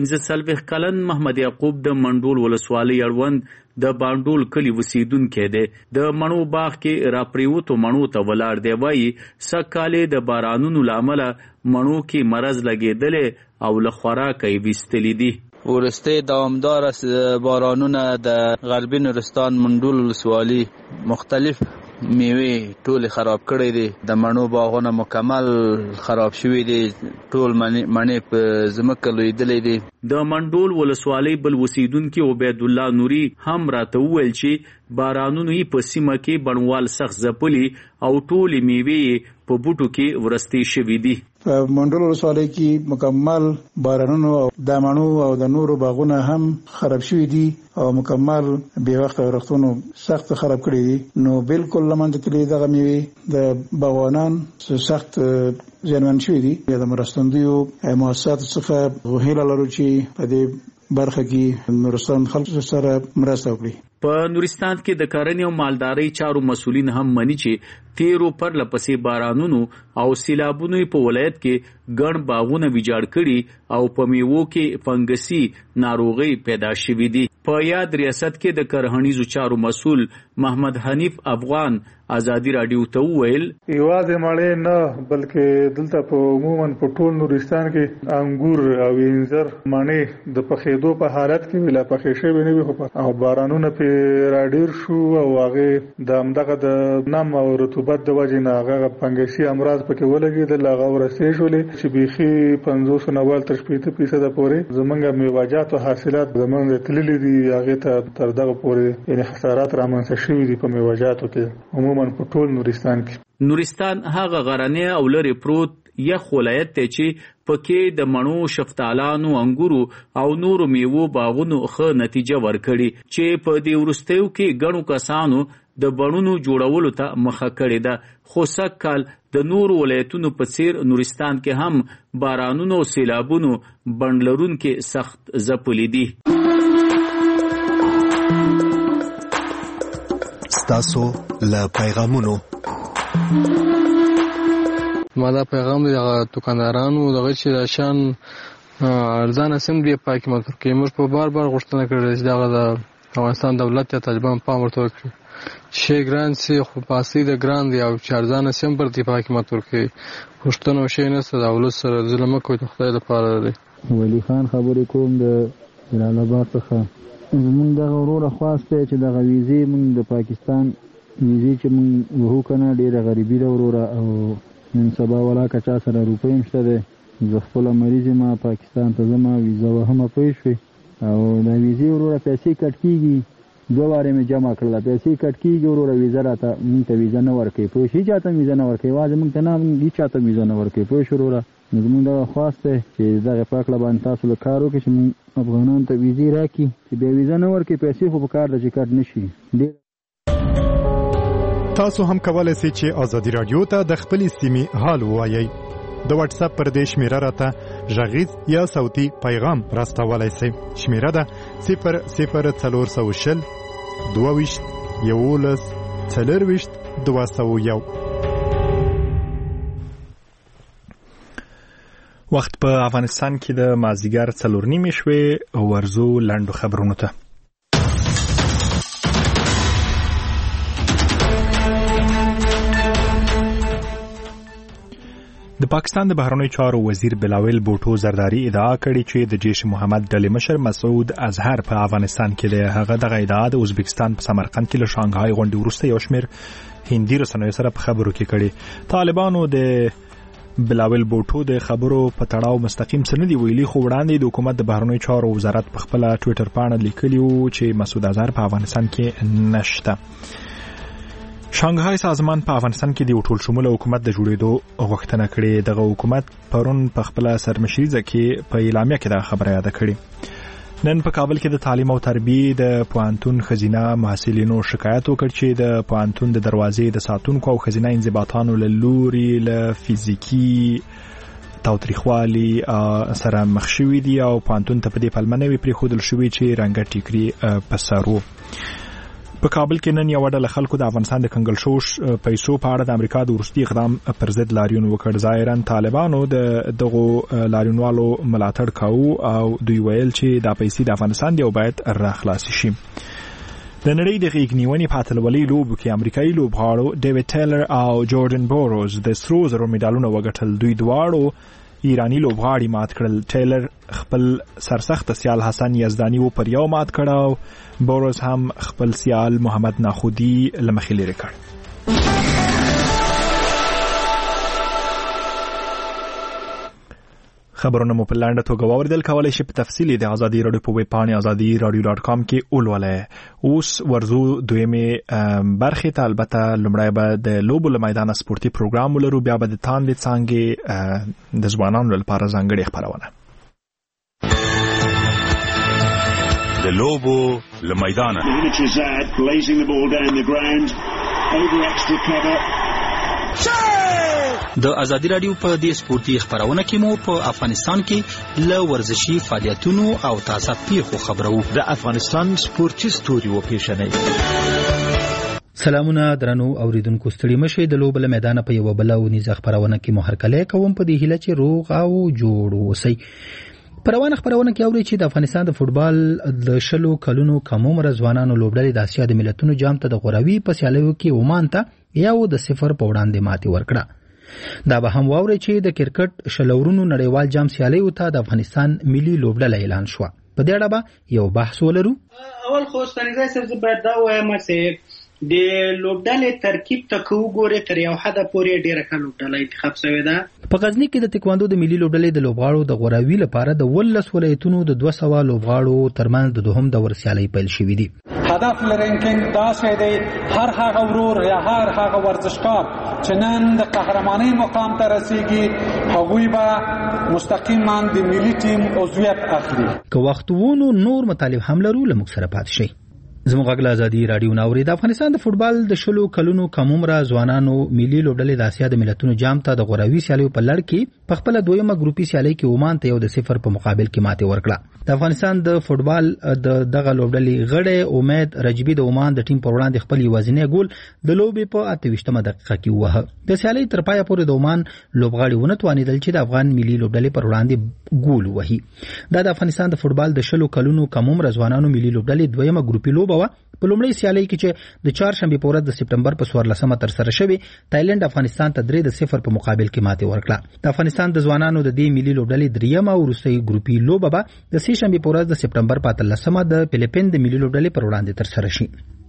45 کلن محمد یعقوب د منډول ولسوالۍ اړوند د باندول کلی وسیدونکی دی. د مڼو باغ کې راپریوتو مڼو ته ولاړ دی. وایي سږکال د بارانونو له امله مڼو کې مرض لګېدلی او له خوراکه یې ویستلي دي. ورسته دوامدار بارانونه د غربي نورستان منډول ولسوالۍ مختلف میوې ټول خراب کړي دي. د مڼو باغونه مکمل خراب شوي دي. ټول مڼې په ځمکه لوېدلې دي. د منډول ولسوالۍ بل اوسیدونکي عبید الله نوري هم راته وویل چې بارانونو یې په سیمه کې بڼوال سخت ځپلي او ټولې میوې په بوټو کې ورستې شوي دي. په منډول ولسوالۍ کې مکمل بارانونو او د مڼو او د نورو باغونه هم خراب شوي دي او مکمل بې وخته ورښتونو سخت خراب کړي دي. نو بالکل لمنځه تللي دغه میوې د باغوانان سخت زیانمن شوي دي. د مرستندویو مؤسساتو څخه هیله لرو چې په دې برخه کې نورستان خلکو سره مرسته وکړي. په نورستان کې د کرنې او مالدارۍ چارو مسؤلین هم مني چې تیرو پرلپسې بارانونو او سیلابونو په ولایت کې ګڼ باغونه ویجاړ کړي او په میوو کې فنګسي ناروغي پیدا شوې دي. په یاد ریاست کې د کرهنیزو چارو مسؤل محمد حنیف افغان ازادي رادیو ته وویل یوازې مړې نه بلکې دلته په عموما په ټول نورستان کې انګور او انځر مڼې د پخېدو په حالت کې ویلا پخې شوی نه وي او بارانونه په راډیر شو او هغه د همدغه د نم او رطوبت د وجې نه هغه فنګسي امراض پکې ولګېدل. هغه ورسې شولې چې بیخي 50 نه تر 80% پورې زمونږ میوه‌جات او حاصلات زمونږ تللي دي. هغه ته تر دغه پورې یعنی خسارات رامنځته شوي دي په میوه‌جاتو کې عموما په ټول نورستان کې. نورستان هغه غرنی او لرې پروت یخ ولایت دی چې پکې د مڼو، شفتالانو، انګورو او نورو میوو باغونو ښه نتیجه ورکړي چې په دې وروستیو کې ګڼو کسانو د بڼونو جوړولو ته مخه کړې ده. خو سږکال د نورو ولایتونو په څیر نورستان کې هم بارانونو او سیلابونو بڼ لرونکي سخت ځپلي دي. ستاسو له پیغامونو ما دا پیغام دی دغه دکاندارانو دغه چې د شان ارزانه سم دی په حکومت کې موږ په بار غوښتنه کړې چې دغه د افغانستان دولت یا طالبان پام ورته وکړي شي ګران سي خو پاسې د ګران دی او چې ارزانه سم پر دی په حکومت کې غوښتنه وشي نه ستاسو دولت سره ظلم کوي د خدای لپاره دی. ولی خان خبرې کوم د جلال آباد څخه. زمونږ دغه وروره خواست دی چې دغه ویزې مونږ د پاکستان ویزې چې مونږ وهو کنه ډېره غریبي ده وروره او نن سبا ولا که چا سره روپۍ هم شته دی. زه خپله مریض یم پاکستان ته ځم ویزه وهمه پوه شوې او د ویزې وروره پیسې کټ کیږي 2 واره مې جمع کړل پیسې کټ کیږي وروره ویزه راته مونږ ته ویزه نه ورکوي په شي چاته ویزه نه ورکوي واځي مونږ ته نه هیڅ چاته ویزه نه ورکوي په شروره زموږ د خواسته چې دغه پاکله باندې تاسو له کار وکړئ چې افغانان ته ویزې راکړي چې بیا ویزه نه ورکوي پیسې خو په کار ده چې کټ نشي. تاسو هم کولای شئ چې ازادي رادیو ته د خپلې سیمې حال ووایئ. د واتس اپ پر دې شمیره راته غږیز یا صوتي پیغام راستولای شئ. شمیره ده 00420 22 11 40 201. وخت په افغانستان کې د مازیګر 4:30 شوې ورزو لاندو خبرونو ته. د پاکستان د بهرنیو چارو وزیر بلاول بوټو زرداری ادعا کړې چې د جیش محمد ډلې مشر مسعود اظهر په افغانستان کې له هغه دغه ادعا د ازبکستان په سمرقند کې له شانګهای غونډې وروسته یو شمېر هندي رسنیو سره په خبرو کې کړي. طالبانو د بلاول بوټو د خبرو په تړاو مستقیم څه نه دی ویلي، خو وړاندې د حکومت د بهرنیو چارو وزارت په خپل ټوئیټر باندې لیکلی و چې مسعود اظهر په افغانستان کې نشته. شانګهای سازمان په افغانستان کې د ټول شموله حکومت د جوړېدو غوښتنه کړې. دغه حکومت پرون په خپل سرمشریزه کې په اعلامیه کې دا خبره یاد کړې. نن په کابل کې د تعلیم او تربیه د پوهنتون خزینه محصلینو شکایت وکړ چې د پوهنتون د دروازې د ساتونکو او خزینه انضباطانو له لوري له فزیکی تاوتریخوالي سره مخ شوي دي او پوهنتون ته په دې پلمه نه وي پرېښودل شوي چې رنګه ټیکري په سر وو. په کابل کې نن یو ډله خلکو د افغانستان د کنګل شو پیسو په اړه د امریکا د وروستي اقدام پر ضد لاریون وکړ. ظاهرا طالبانو دغه لاریونوالو ملاتړ کاوه او دوی ویل چې دا پیسې د افغانستان دی او باید راخلاص شي. د نړۍ د غیږنیونې په اتلولۍ لوبو کې امریکایي لوبغاړو ډیوډ ټیلر او جوردن بوروز د سرو زرو میډالونه وګټل. دوی دواړو ایرانی لوبغاړي مات کړل. ټیلر خپل سرسخت سیال حسن یزدانی و پر یو مات کړ او بوروز هم خپل سیال محمد ناخودی لمخې لري کړ. خبرونه مو په لاندې توګه واوریدل. کولای شئ په تفصیل د ازادي رادیو په ویب پاڼه azadi.radio.com کې ولولئ. اوس ورزو دویمه برخه ته البته لمړی به د لوبو له میدان سپورتي پروګرام ولرو، بیا به د تاندې څانګې د ځوانانو لپاره ځانګړې خبرونه. د لوبو له میدان د ازادي رادیو په دې سپورتي خبرونه کې مو په افغانستان کې له ورزشي فعالیتونو او تازه پیښو خبرو. د افغانستان سپورتي ستوري و پیښنې. سلامونه درنو اوریدونکو، ستړي مشه د لوبو له میدان په یو بل او نيزه خبرونه کې مو هرکله کوم په دې هیله چې روغ او جوړ اوسئ. پروانه خبرونه کې اوري چې د افغانستان د فوتبال د 20 کلونو کم عمر ځوانانو لوبډلې د اسیا د ملتونو جام ته د غوراوي په سیالیو کې عمان ته 1-0 په وړاندې ماتې ورکړه. دا به هم واوري چې د کرکټ شلورونو نړیوال جام سیالیو ته د افغانستان ملي لوبډله اعلان شو. په دې اړه به یو بحث ولرو. اول خو ستنګای سره باید دا وایم چې د لوبډلې ترکیب ته وګورئ تر یو حد پورې ډیره ښه لوبډله انتخاب شوې ده. په غزنی کې د تکواندو د ملي لوبډلې د لوبغاړو د غوراوي لپاره د 12 ولایتونو د 200 لوبغاړو ترمنځ د دوهم دور سیالي پیل شوې دي. هدف لرونکي دا شی دی هر هغه ورور یا هر هغه ورزشکار چې نن د قهرمانۍ مقام ته رسیږي هغوی به مستقیما د ملي ټیم عضویت اخلي. که وخت وونو نور مطالب هم لرو لمک سره پات شي. زموږ غږ ازادي رادیو ناوري. د افغانستان د فوتبال د 20 کلونو کم عمر ځوانانو ملي لوبډلې د اسیا د ملتونو جام ته د غوراوي سیالیو په لړ کې په خپل دویمه ګروپي سیالي کې عمان ته 1-0 په مقابل کې ماتې ورکړه. د افغانستان د فوتبال دغه لوبډلې غړې امید رجبي د عمان د ټیم پر وړاندې خپل یوازینی ګول د لوبې په 28مه دقیقه کې ووهه. د سیالي تر پایه پورې د عمان لوبغاړي ونه توانیدل چې د افغان ملي لوبډلې پر وړاندې ګول وهي. دا د افغانستان د فوتبال د 20 کلونو کم عمر ځوانانو ملي لوبډلې دویمه ګروپي لوبه و. په لومړی سیالي کې چې د 4 شنبه په ورځ د سپټمبر په 14مه تر سره شوه، تایلند افغانستان ته 3-0 په مقابل کې ماتې ورکړه. د افغانستان د ځوانانو د دې ملي لوبډلې دریمه او وروستۍ ګروپي لوبه به د 3 شنبه په ورځ د سپټمبر په 13مه د فلیپین د ملي لوبډلې پر وړاندې تر سره شي.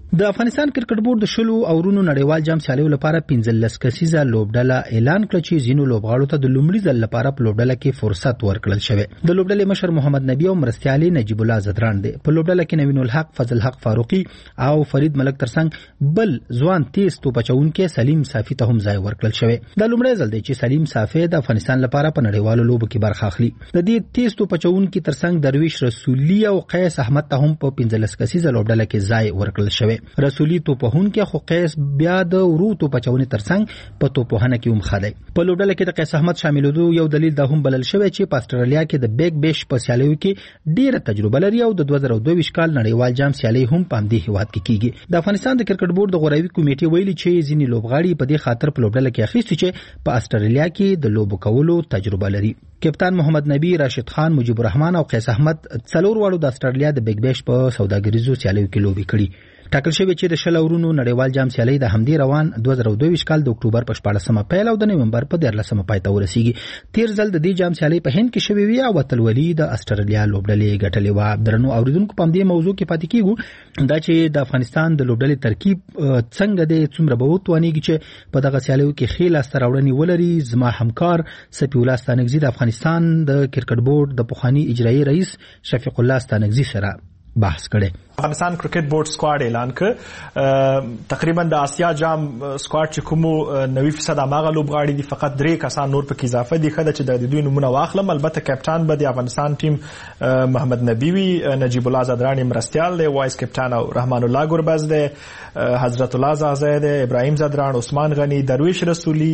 د افغانستان کرکټ بورډ د شلو اورونو نړیوال جام سیالیو لپاره 15 کسیزه لوبډله اعلان کړ چې ځینو لوبغاړو ته د لومړي ځل لپاره په لوبډله کې فرصت ورکړل شوی. د لوبډلې مشر محمد نبی او مرستیالي نجیب الله زدران دی. په لوبډله کې نوین الحق، فضل حق فاروقي او فرید ملک ترڅنګ بل ځوان تیز توپچونکي سلیم صافي ته هم ځای ورکړل شوی. د لومړي ځل دی چې سلیم صافي د افغانستان لپاره په نړیوالو لوبو کې برخه اخلي. د دې تیز توپچونکي ترڅنګ درویش رسولي او قیس احمد ته هم په 15 کسیزه لوبډله کې ځای ورکړل شوی. رسولي توپهون کې خو قیس بیا د ورو توپچونې ترڅنګ په توپهنه کې هم خدای. په لوبډله کې د قیس احمد شاملېدو یو دلیل دا هم بلل شوی چې په استرالیا کې د بیگ بیش په سیالیو کې ډیره تجربه لري او د 2022 کال نړیوال جام سیالي هم په همدې هیواد کې کیږي. د افغانستان د کرکټ بورډ د غوراوي کمیټې ویلي چې ځینې لوبغاړي په دې خاطر په لوبډله کې اخیستي چې په استرالیا کې د لوبو کولو تجربه لري. کپتان محمد نبی، راشد خان، مجيب الرحمن او قیس احمد څلور واړو د استرالیا د بیگ بیش په سوداګریزو سیالیو کې لوبي کړي. ټاکل شوی چې د شل اورونو نړیوال جام سیالي د همدې روان 2022 کال د اکتوبر په 14مه پیل او د نومبر په 14مه پای ته ورسیږي. تیر ځل د دې جام سیالي په هند کې شوی وی او اتلولي د استرالیا لوبډلې ګټلې و. درنو اوریدونکو په دې موضوع کې پاتې کیږو دا چې د افغانستان د لوبډلې ترکیب څنګه د څومره به وتوانیږي چې په دغه سیالیو کې خېل استراوړنی ولري. زما همکار سپی الله ستانګزی د افغانستان د کرکټ بورډ د پخوانی اجرایی رئیس شفیق الله ستانګزی سره بحث کړي. افغانستان کرکټ بورډ سکواډ اعلان کړ. تقریبا د آسیا جام سکواډ چې کوم 90% هغه لوبغاړي دي، فقط 3 کسان نور پکې اضافه دي. خدای چې د دوی نمونه واخلم. البته کپتان به د افغانستان ټیم محمد نبی وي، نجیب الله زدران مرستیال دی، وایس کپتان او رحمان الله ګربز دی، حضرت الله زاهد دی، ابراهیم زدران، عثمان غنی، درویش رسولی،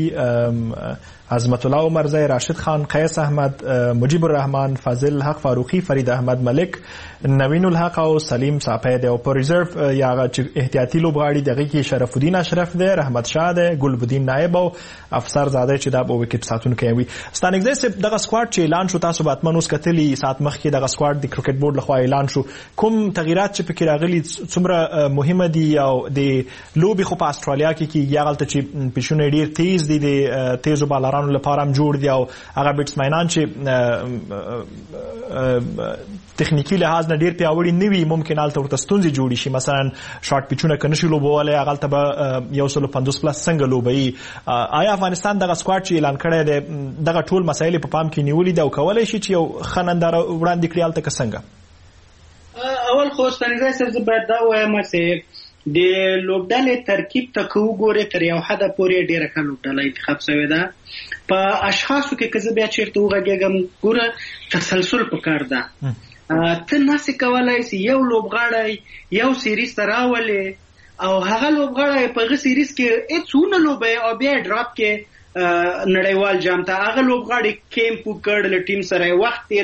عظمت الله عمرزی، راشد خان، قیس احمد، مجيب الرحمن، فضل حق فاروقي، فرید احمد ملک، نوین الحق او سلیم صافی دی. او په ریزرو یا احتیاطي لوبغاړي دغه کې شرف الدین اشرف دی، رحمت شاه دی، ګلبدین نائب او افسر زاده چې دا په وکټ ساتونکي وي. ستانګزی دغه سکواډ چې اعلان شو، تاسو به اتمنوس کتلی سات مخکې دغه سکواډ د کرکټ بورډ لخوا اعلان شو. کوم تغیرات چې پکې راغلي څومره مهمه دي او د لوبي خو په استرالیا کې کیږي غلطه چې پښونه ډیر تیز دي، د تیزو بالرانو لپاره هم جوړ دي او هغه بیټسمنان چې تخنیکی لحاظ نه ډیر پیاوړي نه وي، ممکن حالت ورته ستونزې جوړي شي. مثلا شارټ پیچونه کنه شي لوبوله هغه ته به 150 پلس څنګه لوبي. آیا افغانستان دغه سکواډ چې اعلان کړی دی دغه ټول مسایل په پام کې نیولې دی او کولای شي چې یو خنندار وړاندې کړی حالت څنګه؟ اول خو ستنګای سره باید دا وایم چې د لوبډلې ترکیب ته وګورئ تر یو حد پورې ډیره ښه لوبډله انتخاب شوې ده. په اشخاصو کې که زه بیا چیرته وغږېږم ګوره تسلسل پکار ده. ته ناسې کولای سي یو لوبغاړی یو سیریز ته راولې او هغه لوبغاړی په هغه سیریز کې هیڅونه لوبي او بیا ډراپ کې نړیوال جام ته هغه لوبغاړي کیمپ وکړ، له ټیم سره وخت تیر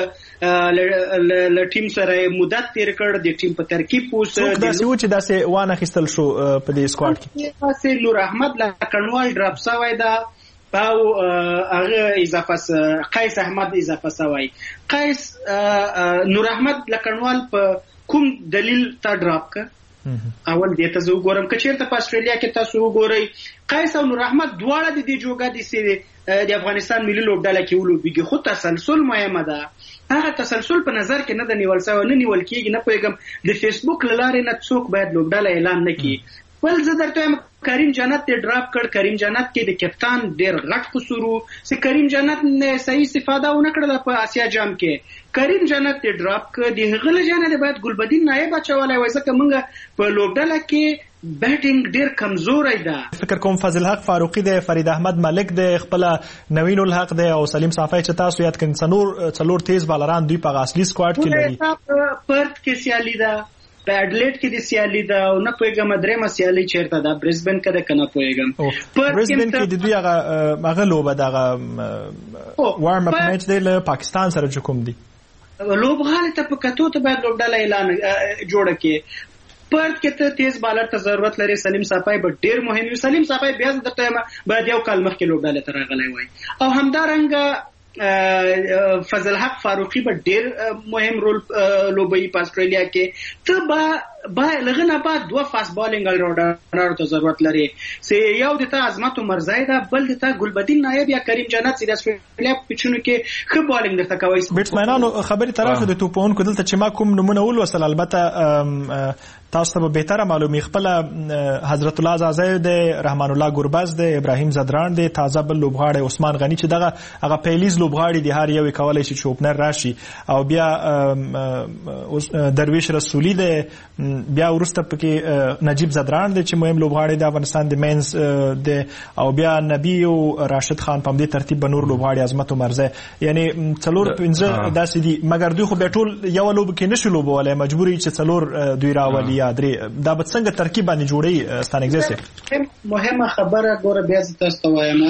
کړ، له ټیم سره مدت تیر کړ، د ټیم په ترکیب اوس داسې و چې داسې وانه خستل شو په دې سکواډ کې. داسې نور احمد لکنوال ډراپ شوی دا او هغه اضافه قیس احمد اضافه شوی. قیس نور احمد لکنوال په کوم دلیل تا ډراپ ک؟ اول دې ته زه وګورم که چیرته په استرالیا کې تاسو وګورئ قیس او نور احمد دواړه د دې جوګه دي چې د افغانستان ملي لوبډله کې ولوبېږي، خو تسلسل مهمه ده. هغه تسلسل په نظر کې نه د نیول شوی، نه نیول کېږي. نه پوهېږم د فیسبوک له لارې نه څوک باید لوبډله اعلان نه کړي. ول زه درته وایم کریم جنت ته ډراپ کړ. کریم جنت کې د کپتان ډېر غټ قصور و چې کریم جنت نه صحیح استفاده ونه کړله په آسیا جام کې. کریم جنت ته ډراپ کړ. د هغه له جانه باید ګلبدین نائب اچولی وای، ځکه موږ په لوبډله کې بیټینګ ډېر کمزوری ده. فکر کوم فضل حق فاروقي دی، فرید احمد ملک دی، خپل نوین الحق دی او سلیم صافی چې تاسو یاد کړئ څلور تیز بالران دوی په اصلي سکواډ کې لري. پرت کې سیالي ده، په اډلیټ کې د سیالي ده او نه پوهېږم درېیمه سیالي چېرته ده، برزبن کې ده که نه پوهېږم. برزبن کې د دوی هغه لوبه دغه وارم اپ میچ دی له پاکستان سره چې کوم دی لوبغاړي ته په کتو ته باید لوبډله اعلان جوړه کړي. پرت کې ته تیز بالر ته ضرورت لري. سلیم صافی به ډېر مهم وي. سلیم صافی بیا د ټایمه باید یو کال مخکې لوبډله ته راغلی وای. او همدارنګه فضل حق فاروقي به ډېر مهم رول لوبوي په استرالیا کې. ته به لغه نه بعد 2 فاست بالینګ الراونډر ته ضرورت لري چې یو د ته عظمت مرزای ده، بل د ته ګلبدین نایب یا کریم جنت چې د استرالیا په چونو کې ښه بالینګ درته کوي. بیټسمنانو خبرې طرف د توپونکو دلته چې ما کوم نمونه ولوسل، البته تاسو ته به بهتره معلومي خپل حضرت الله زازی د رحمان الله ګوربز د ابراهیم زدران د تازه بل لوبغاړی عثمان غنی چې دغه هغه پیلیز لوبغاړي د هر یو کولای شي چې اوپنر راشي، او بیا درویش رسولی د بیا ورسته پکې نجیب زدران د چې مهم لوبغاړي د افغانستان د مینز د، او بیا نبی او راشد خان په دې ترتیب بنور لوبغاړي عظمت مرزه، یعنی څلور 15 داسې دي، مګر دوی خو به ټول یو لوب کې نشو لوبولای، مجبوري چې څلور دوی راولي یا درې. دا به څنګه ترکیب باندې جوړي ستانګزه؟ مهمه خبره ګوره بیا تاسو ته وایم،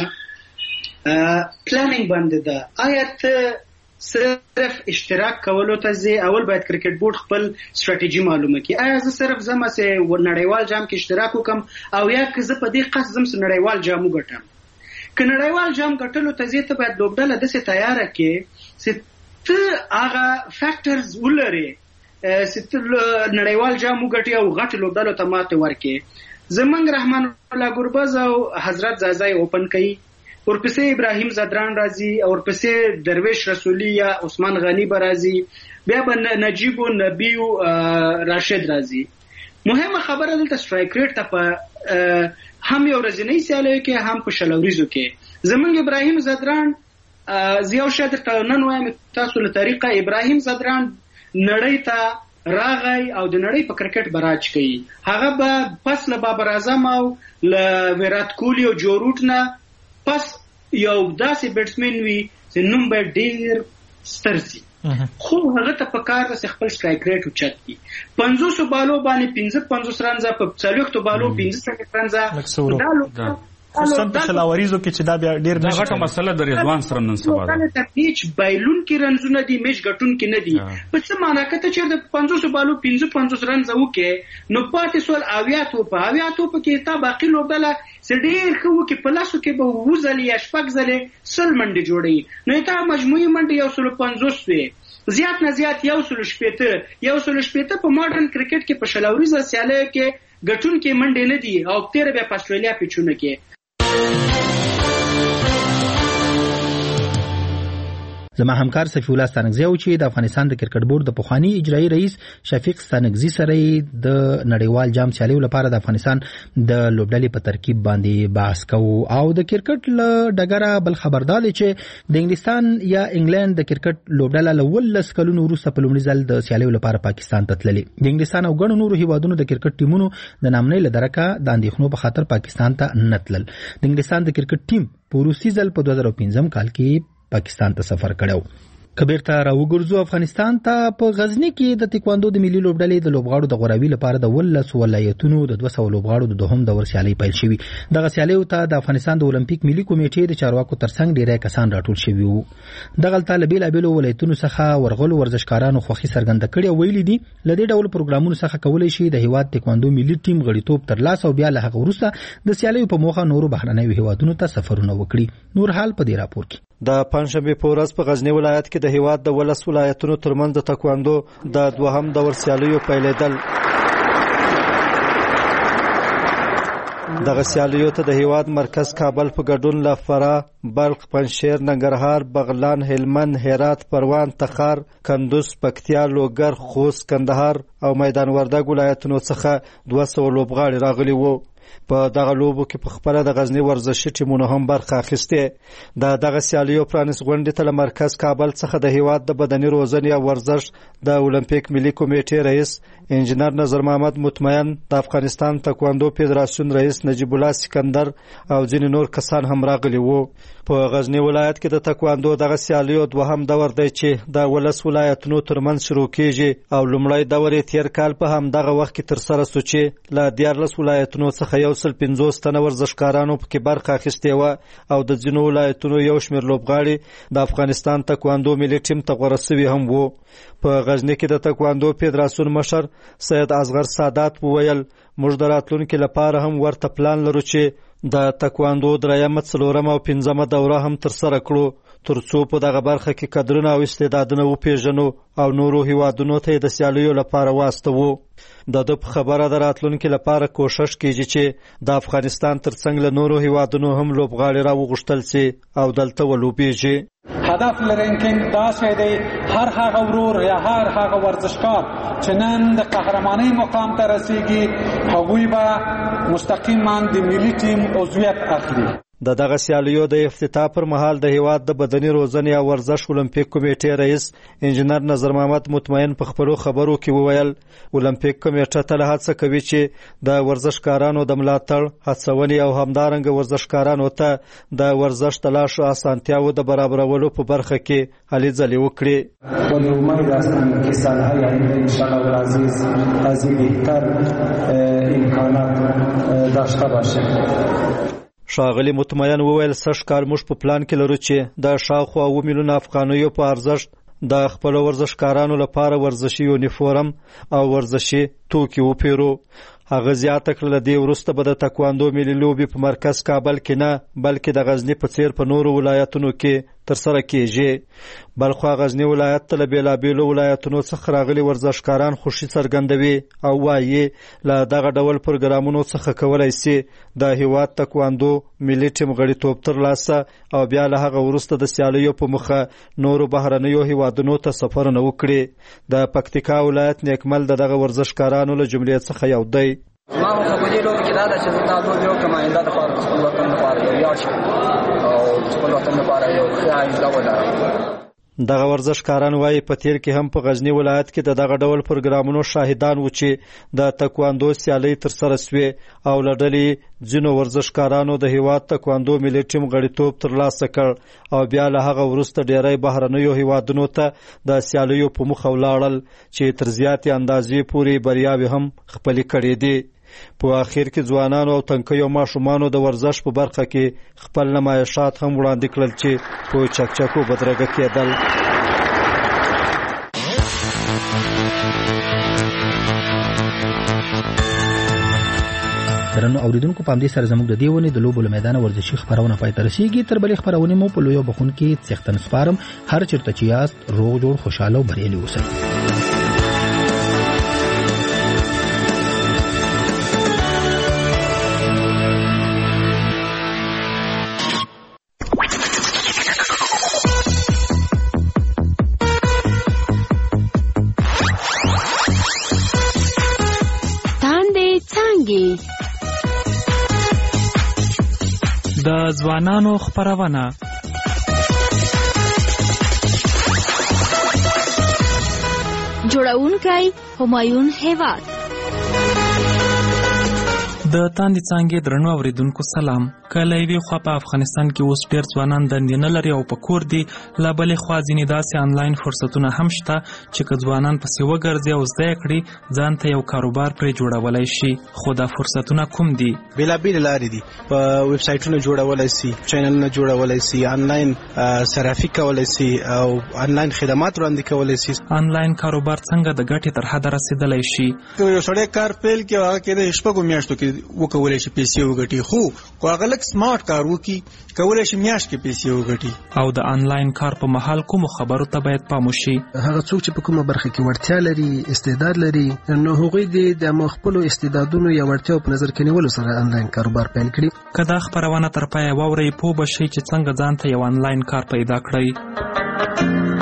پلانینګ باندې ده. آیا ته صرف اشتراک کولو ته ځي؟ اول باید کرکټ بورډ خپل ستراتیژي معلومه کړي. آیا زه صرف زما سه نړیوال جام کې اشتراک وکم او یا که زه په دې قصد زم نړیوال جام وګټم؟ که نړیوال جام ګټلو ته ځي ته باید لوبډله داسې تیاره کړي چې ته هغه فیکټرز ولري چې ته نړیوال جام وګټي او غټ لوبډلو ته ماته ورکړي. زمونږ رحمان الله ګوربز او حضرت زازی اوپن کوي، ورپسې ابراهیم زدران راځي، او ورپسې درویش رسولی یا عثمان غنی به راځي، بیا به نجیب و نبی و راشد راځي. مهمه خبره دلته سټرایک ریټ ته په هم یو ورځنی سیالیو کې هم په شلوریزو کې زمونږ ابراهیم زدران زیاو شادر ته نن وایم تاسو له طریقه ابراهیم زدران نړۍ ته راغی او د نړۍ په کرکټ براج کوي. هغه به پس له بابر اعظم او له ویرات کوهلی او جو روټ نه پس یو داسې بیټسمن وي چې نوم به ډیر ستر شي، خو هغه ته په کار د خپل سټرایک ریټ اوچت کی. 500 بالو باندې 55 رنزه په 40 بالو 15 رنزه خصوصا په شلاوریزو کې چې دا بیا ډیر دا غټه مسله د رضوان سره نن سبا ده. دا پیچ بایلون کې رنزونه دي، میچ ګټون کې نه دي. په څه معنا کته چې د 500 بالو 55 رنزه وکې نو پاتې سول اویاتو په کې تا باقي لوبله سډیر خو کې په لاسو کې به وزل یا شپږ زلې سل منډي جوړي، نو تا مجموعي منډي 150 وي، زیات نه زیات 170 په ماډرن کرکټ کې په شلاوریزه سیالیو کې ګټون کې منډي نه دي، او تیر بیا په استرالیا پیچونه کې. زما همکار صفی الله ستانکزی او چې د افغانستان د کرکټ بورډ د پخوانی اجرایی رئیس شفیق ستانکزی سره د نړیوال جام سیالیو لپاره د افغانستان د لوبډلې په ترکیب باندې بحث کوو، او د کرکټ له ډګره بل خبردار دی چې د انګلستان یا انګلند د کرکټ لوبډله له 19 کلونو وروسته په لومړي ځل د سیالیو لپاره پاکستان ته تللې. د انګلستان او ګڼو نورو هیوادونو د کرکټ ټیمونو د نامنۍ له درکه د اندېښنو په خاطر پاکستان ته نه تلل. د انګلستان د کرکټ ټیم په وروستي ځل په 2015 کال کې پاکستان ته سفر کړو. کبیرته راوګرځو افغانستان ته. په غزنی کې د تکواندو د ملي لوبډلې د لوبغاړو د غوراوي لپاره د 19 ولایتونو د 200 لوبغاړو د دوهم دور سیالي پیل شوې. دغه سیالیو ته د افغانستان د اولمپیک ملي کمیټې د چارواکو ترڅنګ ډیری کسان راټول شوي وو. دغه ته له بیلابیلو ولایتونو څخه ورغلو ورزشکارانو خوښي څرګنده کړې او ویلي دي له دې ډول پروګرامونو څخه کولای شي د هیواد تکواندو ملي ټیم غړیتوب ترلاسه او بیا له هغه وروسته د سیالیو په موخه نورو بهرنیو هیوادونو ته سفرونه وکړي. نور حال په دې راپور کې. د پنځشنبه په ورځ په غزنی ولایت کې د هیواد د 19 ولایتونو ترمنځ د تکواندو د دوهم دور سیالیو پیلېدل. دغه سیالیو ته د هیواد مرکز کابل په ګډون له فراه، بلخ، پنجشیر، ننګرهار، بغلان، هلمند، هرات، پروان، تخار، کندوز، پکتیا، لوګر، خوست، کندهار او میدان وردګ ولایتونو څخه 200 لوبغاړي راغلي وو. په دغه لوبو کې په خپل د غزنی ورزشي ټیمونو هم برخه اخیسته. دغه سیالیو پرانیس غونډې ته مرکز کابل څخه د هیواد د بدني روزنې او ورزش د اولمپیک ملي کمیټې رئیس انجنیر نظر محمد مطمئن، د افغانستان تکواندو فدراسیون رئیس نجیب الله سکندر او ځینې نور کسان هم راغلي وو. په غزنی ولایت کې د تکواندو دغه سیالیو دوهم دور دی چې د 19 ولایتونو ترمنځ شروع کیږي او لومړی دور یې تیر کال په همدغه وخت کې ترسره شو چې له 14 ولایتونو څخه 150 تنه ورزشکارانو پکې برخه اخیستې وه او د ځینو ولایتونو یو شمېر لوبغاړي د افغانستان تکواندو ملي ټیم ته غوره سوي هم وو. په غزنی کې د تکواندو فدراسیون مشر سید اصغر سادات وویل موږ د راتلونکي لپاره هم ورته پلان لرو چې د تکواندو 3 څلورم او 5مه دوره هم ترسره کړو ترڅو په دغه برخه کې کدرونه او استعدادونه وپیژنو او نورو هیوادونو ته د سیالیو لپاره واستوو. د خبره د راتلونکي لپاره کوشش کیږي چې د افغانستان ترڅنګ له نورو هیوادونو هم لوبغاړي راوغوښتل شي او دلته ولوبېږي. هدف لریم که دا دی هر هغه ورور یا هر هغه ورزشکار چې نن د قهرمانۍ مقام ته رسیږي هغوی به مستقیما د ملي ټیم عضویت اخلي. د دغه سیالیو د افتتاح پر مهال د هیواد د بدني روزنې او ورزش اولمپیک کمیټې رئیس انجنیر نظر محمد مطمئن په خپلو خبرو کې وویل اولمپیک کمیټه تل هڅه کوي چې د ورزشکارانو د ملاتړ، هڅونې او همدارنګه ورزشکارانو ته د ورزش د لاشو اسانتیاو د برابرولو په برخه کې هلې ځلې وکړي. ولی امید هستم که سالهای آینده انشاءالله العزیز از این بهتر امکانات داشته باشیم. ښاغلي مطمئن وویل سږ کال موږ په پلان کې لرو چې د شاوخوا 7 میلیونه افغانیو په ارزښت د خپلو ورزشکارانو لپاره ورزشي یونیفورم او ورزشي توکي وپیرو. هغه زیاته کړه له دې وروسته به د تکواندو ملي لوبې په مرکز کابل کې نه بلکې د غزني په څیر په نورو ولایتونو کې ترسره کیږي. بلخوا غزني ولایت ته له بیلابیلو ولایتونو څخه راغلي ورزشکاران خوښي څرګندوي او وایي له دغه ډول پروګرامونو څخه کولی شي د هیواد تکواندو ملي ټیم غړیتوب ترلاسه او بیا له هغه وروسته د سیالیو په مخه نورو بهرنیو هیوادونو ته سفرونه وکړي. د پکتیکا ولایت نیکمل د دغه ورزشکارانو له جملې څخه یو دی. ما خو په دې لوبه کې دا چې زه تاسو یو کوم آینده د خپل وطن لپاره یو یاد شم او خپل وطن لپاره یو ښه آینده ولرم. دغه ورزشکاران وایي په تیر کې هم په غزنی ولایت کې د دغه ډول پروګرامونو شاهدان و چې د تکواندو سیالۍ ترسره سوې او له ډلې ځینو ورزشکارانو د هیواد تکواندو ملي ټیم غړیتوب ترلاسه کړ او بیا له هغه وروسته ډیری بهرنیو هیوادونو ته د سیالیو په مخه ولاړل چې تر زیاتې اندازې پورې بریاوې هم خپلې کړې دي. په اخر کې ځوانانو او تنکیو ماشومانو د ورزش په برخه کې خپل نمایشات هم وړاندې کړل چې په چکچکو بدرګه کېدل. درنو اوریدونکو په همدې سره زموږ د دې ونې د لوبو له میدانه ورزشي خپرونه پای ته رسیږي. تر بلې خپرونې مو په لویو بخونکي څښتن سپارم. هر چېرته چې یاست روغ جوړ خوشحاله او بریالي اوسئ. د ځوانانو خپرونه جوړونکی همایون هیواد. د تاندې څانګې درنو اوریدونکو سلام. که له یوې خوا په افغانستان کې اوس ډېر ځوانان دندې نه لري او په کور دي، له بلې خوا ځینې داسې آنلاین فرصتونه هم شته چې که ځوانان پسې وګرځي او زده یې کړي ځان ته یو کاروبار پرې جوړولی شي. خو دا فرصتونه کوم دي؟ بېلابېلې لارې دي. په ویب سایټونه جوړولی سي، چینلونه جوړولی سي، آنلاین صرافي کولی سي او آنلاین خدمات وړاندې کولی سي. آنلاین کاروبار څنګه د ګټې تر حده رسېدلی شي؟ یو سړی کار پیل کړي هغه کې د شپږو میاشتو کې وکولی شي پیسې وګټي، خو هغه لږ سمارټ کار وکړي کولی شي میاشت کې پیسې وګټي. او د آنلاین کار په مهال کومو خبرو ته باید پام وشي؟ هغه څوک چې په کومه برخه کې وړتیا لري، استعداد لري، نو هغوی د خپلو استعدادونو یا وړتیاو په نظر کې نیولو سره آنلاین کاروبار پیل کړي. که دا خپرونه تر پایه واورئ پوه به شئ چې څنګه ځان ته یو آنلاین کار پیدا کړئ.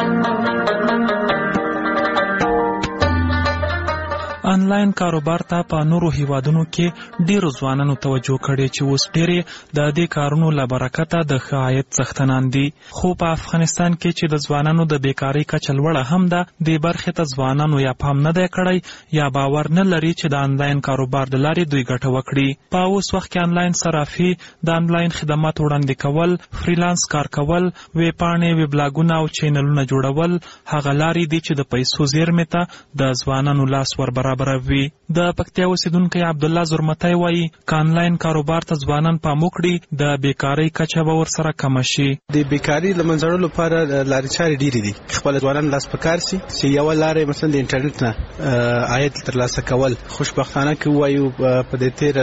آنلاین کاروبار ته په نورو هیوادونو کې ډیرو ځوانانو توجه کړې چې اوس ډېرې د دې کارونو له برکته د ښه عاید څښتنان دي. خو په افغانستان کې چې د ځوانانو د بیکارۍ کچه لوړه هم ده، دې برخې ته ځوانانو یا پام نه دی کړی یا باور نه لري چې د آنلاین کاروبار د لارې دوی ګټه وکړي. په اوس وخت کې آنلاین صرافي، د آنلاین خدمات وړاندې کول، فریلانس کار کول، ویب پاڼې، ویب بلاګونه او چینلونه جوړول هغه لارې دي چې د پیسو زیرمې ته د ځوانانو لاس ور برابر خبروي. د پکتیا اوسیدونکي عبد الله زرمتی وایي ک آنلاین کاروبار ته ځوانان پام وکړي د بیکاری کچه به ورسره کم شي. د بیکاری لمنځړو لپاره لارې چارې ډېرې دي. خپل ځوانان لاس پکار سي چې یو لارې مثلا د انټرنیټ نه عاید ترلاسه کول. خوشبختانه کې وایو په دې تیر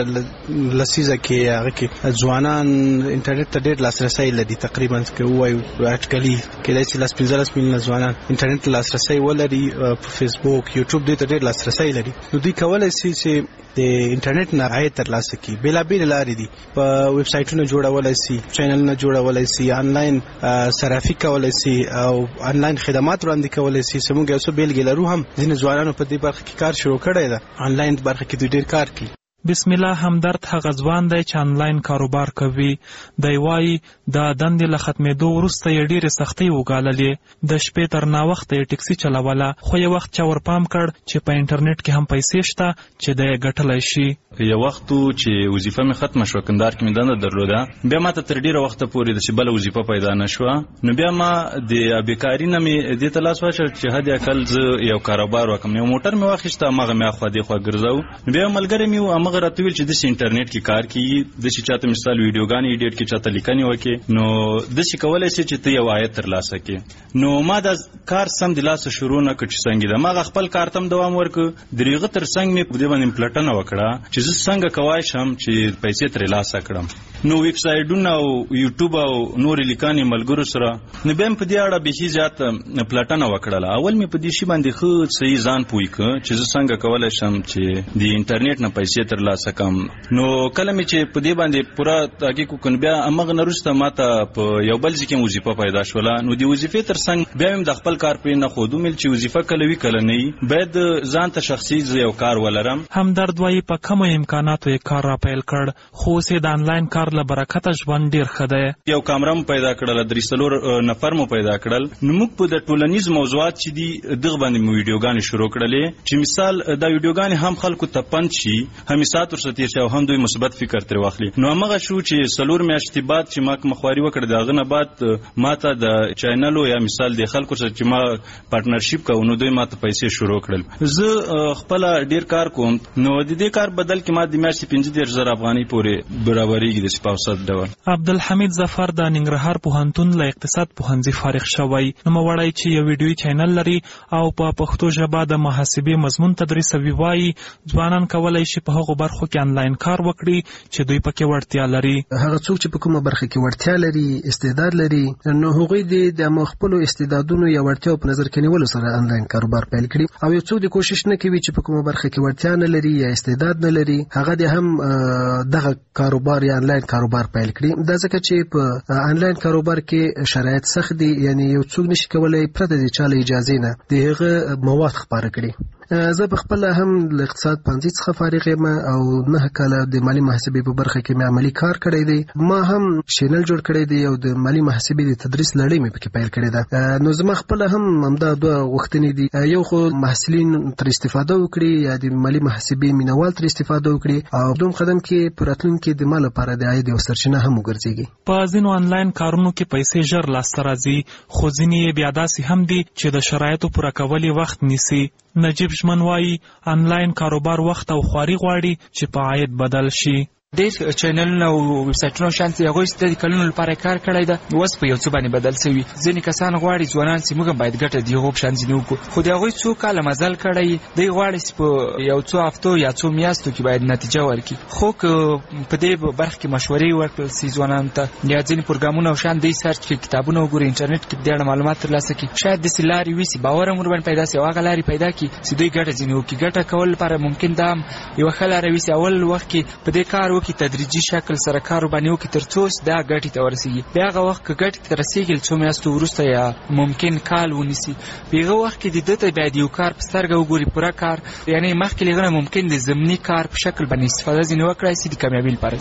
لسیزه کې هغه کې ځوانان انټرنیټ ته ډېر لاسرسي لري. تقریبا کې وایو اټکلي کې چې 15 میلیونه ځوانان انټرنیټ لاسرسي ولري. په فیسبوک یوټیوب دې ته ډېر لاسرسي لري. نو دوی کولای شي چې د انټرنیټ نه عاید ترلاسه کړي. بېلابېل لارې دي. په ویب سایټونو جوړولای شي، چینلونه جوړولای شي، آنلاین صرافي کولای شي او آنلاین خدمات وړاندې کولای شي. سمون یو څه بیلګې لرو هم ځینې ځوانانو په دې برخه کې کار شروع کړی دی. آنلاین برخه کې دوی ډېر کار کوي. بسم الله همدرد هغه ځوان دی چې آنلاین کاروبار کوي. دی وایي د دندې له ختمېدو وروسته یې ډېرې سختۍ وګاللې. د شپې تر ناوخته یې ټکسي چلوله، خو یو وخت چا ورپام کړ چې په انټرنیټ کې هم پیسې شته چې دی یې ګټلی شي. یو وخت چې وظیفه مې ختمه شوه، کندهار کې مې دنده درلوده، بیا ما ته تر ډېره وخته پورې چې بله وظیفه پیدا نه شوه. نو بیا ما د بیکاري نه مې دې ته لاس واچول چې حد اقل زه یو کاروبار وکړم. یو موټر مې واخیسته، هماغه مې اخوا دېخوا ګرځو. نو بیا ملګری مې و، هماغه راته ویل چې داسې انټرنیټ کې کار کوي، داسې چاته مثال ویډیوګانې ایډیټ کې چاته لیکنې وکړي، نو داسې کولی شي چې ته یو عاید ترلاسه کړې. نو ما دا کار سم د لاسه شروع نه کړ چې څنګه ده. ما خپل کار ته هم دوام ورکړ. د هغه تر څنګ مې په دې باندې پلټنه وکړه چې زه څنګه کولی شم چې پیسې ترلاسه کړم. نو ویب سایټونه او یوټیوب او نور لیکنې ملګرو سره، نو بیا په دې اړه به زیات پلټنه وکړله. اول مې په دې شی باندې خو صحیح ځان پوي ک چې زه څنګه کولی شم چې د انټرنیټ نه پیسې ترلاسه کړم. نو کله مې چې په دې باندې پوره تحقیق وکړ، بیا هماغه نه وروسته ماته په یو بل ځای کې وظیفه پیدا شوله. نو د وظیفې تر څنګ بیا مې د خپل کار پرې نه ښود، ومې چې وظیفه کله وي کله نه وي، باید ځان ته شخصي یو کار ولرم. همدرد وایي په کمو امکاناتو یې کار را پیل کړ، خو اوس یې د آنلاین کار له برکته ژوند ډېر ښه دی. یو کامره مو پیدا کړله، 3 نفر مو پیدا کړل. نو موږ په د ټولنیز موضوعات چې دي دغه باندې مو ویډیوګانې شروع کړلې چې مثال دا ویډیوګانې هم خلکو ته پند شي، هم ساعت ورسره تېر شي او هم دوی مثبت فکر ترې واخلي. نو هماغه شو چې 4 میاشتې بعد چې ما کومه خواري وکړه، د هغه نه بعد ما ته د چینلو یا مثال د خلکو سره چې ما پارتنرشپ کوو، نو دوی ما ته پیسې شروع کړل. زه خپل ډیر کار کوم، نو د دې کار بدل کې ما د میاشتې 15,000 افغانۍ پورې برابرېږي د سپاوسات ډول. عبدالحمید ظفر د ننګرهار پوهنتون له اقتصاد پوهنځي فارغ شوی. نوموړی چې یو ویډیویي چینل لري او په پښتو ژبه د محاسبې مضمون تدریسوي، وایي ځوانان کولی شي په هغو برخو کې آنلاین کار وکړي چې دوی پکې وړتیا لري. هغه څوک چې په کومه برخه کې وړتیا لري، استعداد لري، نو هغوی د خپل استعدادونو یا وړتیاو په نظر کې نیولو سره آنلاین کاروبار پیل کړي. او یو څوک د کوشش نه کوي چې په کومه برخه کې وړتیا نه لري یا استعداد نه لري، هغه د هم دغه کاروبار یا آنلاین کاروبار پیل کړي. دا ځکه چې په آنلاین کاروبار کې شرایط سخت دي، یعنی یو څوک نشي کولای پرته د چا له اجازې نه د هغه مواد خپاره کړي. زه په خپل هم له اقتصاد پوهنځي څخه فارغ یم او 9 کاله د مالی محاسبې په برخه کې مې عملی کار کړی دی. ما هم چینل جوړ کړی دی او د مالی محاسبې د تدریس لړۍ مې پکې پیل کړې ده. نو زما خپل هم همدا دوه غوښتنې دي، یو خو محصلین تر استفاده وکړي یا د مالی محاسبې مینوال تر استفاده وکړي، او دوم قدم کې په راتلونکي کې د مال لپاره د عاید یو سرچینه هم وګرځيږي. په ځینو آنلاین کارونو کې پیسې ژر لاسته راځي، خو ځینې یې بیا داسې هم دي چې د شرایطو پوره کول یې وخت نیسي. نجیب ژمن وایي آنلاین کاروبار وخت او خواري غواړي چې په عاید بدل شي. ډېر چینلونه او ویب سایټونه شانتي هغوی د کلونو لپاره کار کړی ده، اوس په یو څه باندې بدل شوي. ځینې کسان غواړي ځوانان چې موږ باید ګټه د هغو په شان ځینې وکړو، خو د هغوی څو کاله مزل کړی، دوی غواړي چې په یو څو هفتو یا څو میاشتو کې باید نتیجه ورکړي. خو که په دې برخه کې مشورې ورکړل شي ځوانانو ته، یا ځینې پروګرامونه او شان دوی سرچ کړي، کتابونه وګوري، انټرنیټ کې د اړه معلومات ترلاسه کړي، شاید داسې لارې وسي، باور هم ورباندې پیدا شي او هغه لارې پیدا کړي چې دوی ګټه ځینې وکړي. ګټه کول لپاره ممکن دا هم یوه ښه لاره وسي، اول وخت کې په دې کار وکړي، تدریجي شکل سره کار باندې وکړي تر څو دا ګټې ته ورسیږي. بیا هغه وخت که ګټې ته رسیږي څو میاشتو وروسته یا ممکن کال ونیسي، په هغه وخت کې د ده ته باید یو کار په سترګه وګوري، پوره کار، یعنې مخکې له هغه نه ممکن د ضمني کار په شکل باندې استفاده ځینې وکړای شي د کامیابۍ لپاره.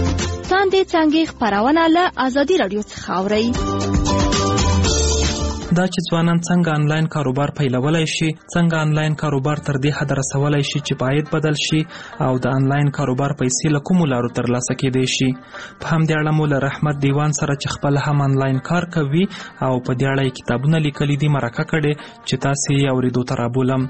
تاندې څانګې خپرونه له ازادي راډیو څخه اورئ. دا چې ځوانان څنګه آنلاین کاروبار پیلولای شي، څنګه آنلاین کاروبار تر دې حد رسولای شي چې عاید بدل شي او د آنلاین کاروبار پیسې له کومو لارو ترلاسه کېدای شي. په همدې اړه مو له رحمت دیوان سره چې خپل هم آنلاین کار کوي او په دې اړه کتابونه لیکلي دي مرکه کړې چې تاسې یې اورېدو ته رابولم.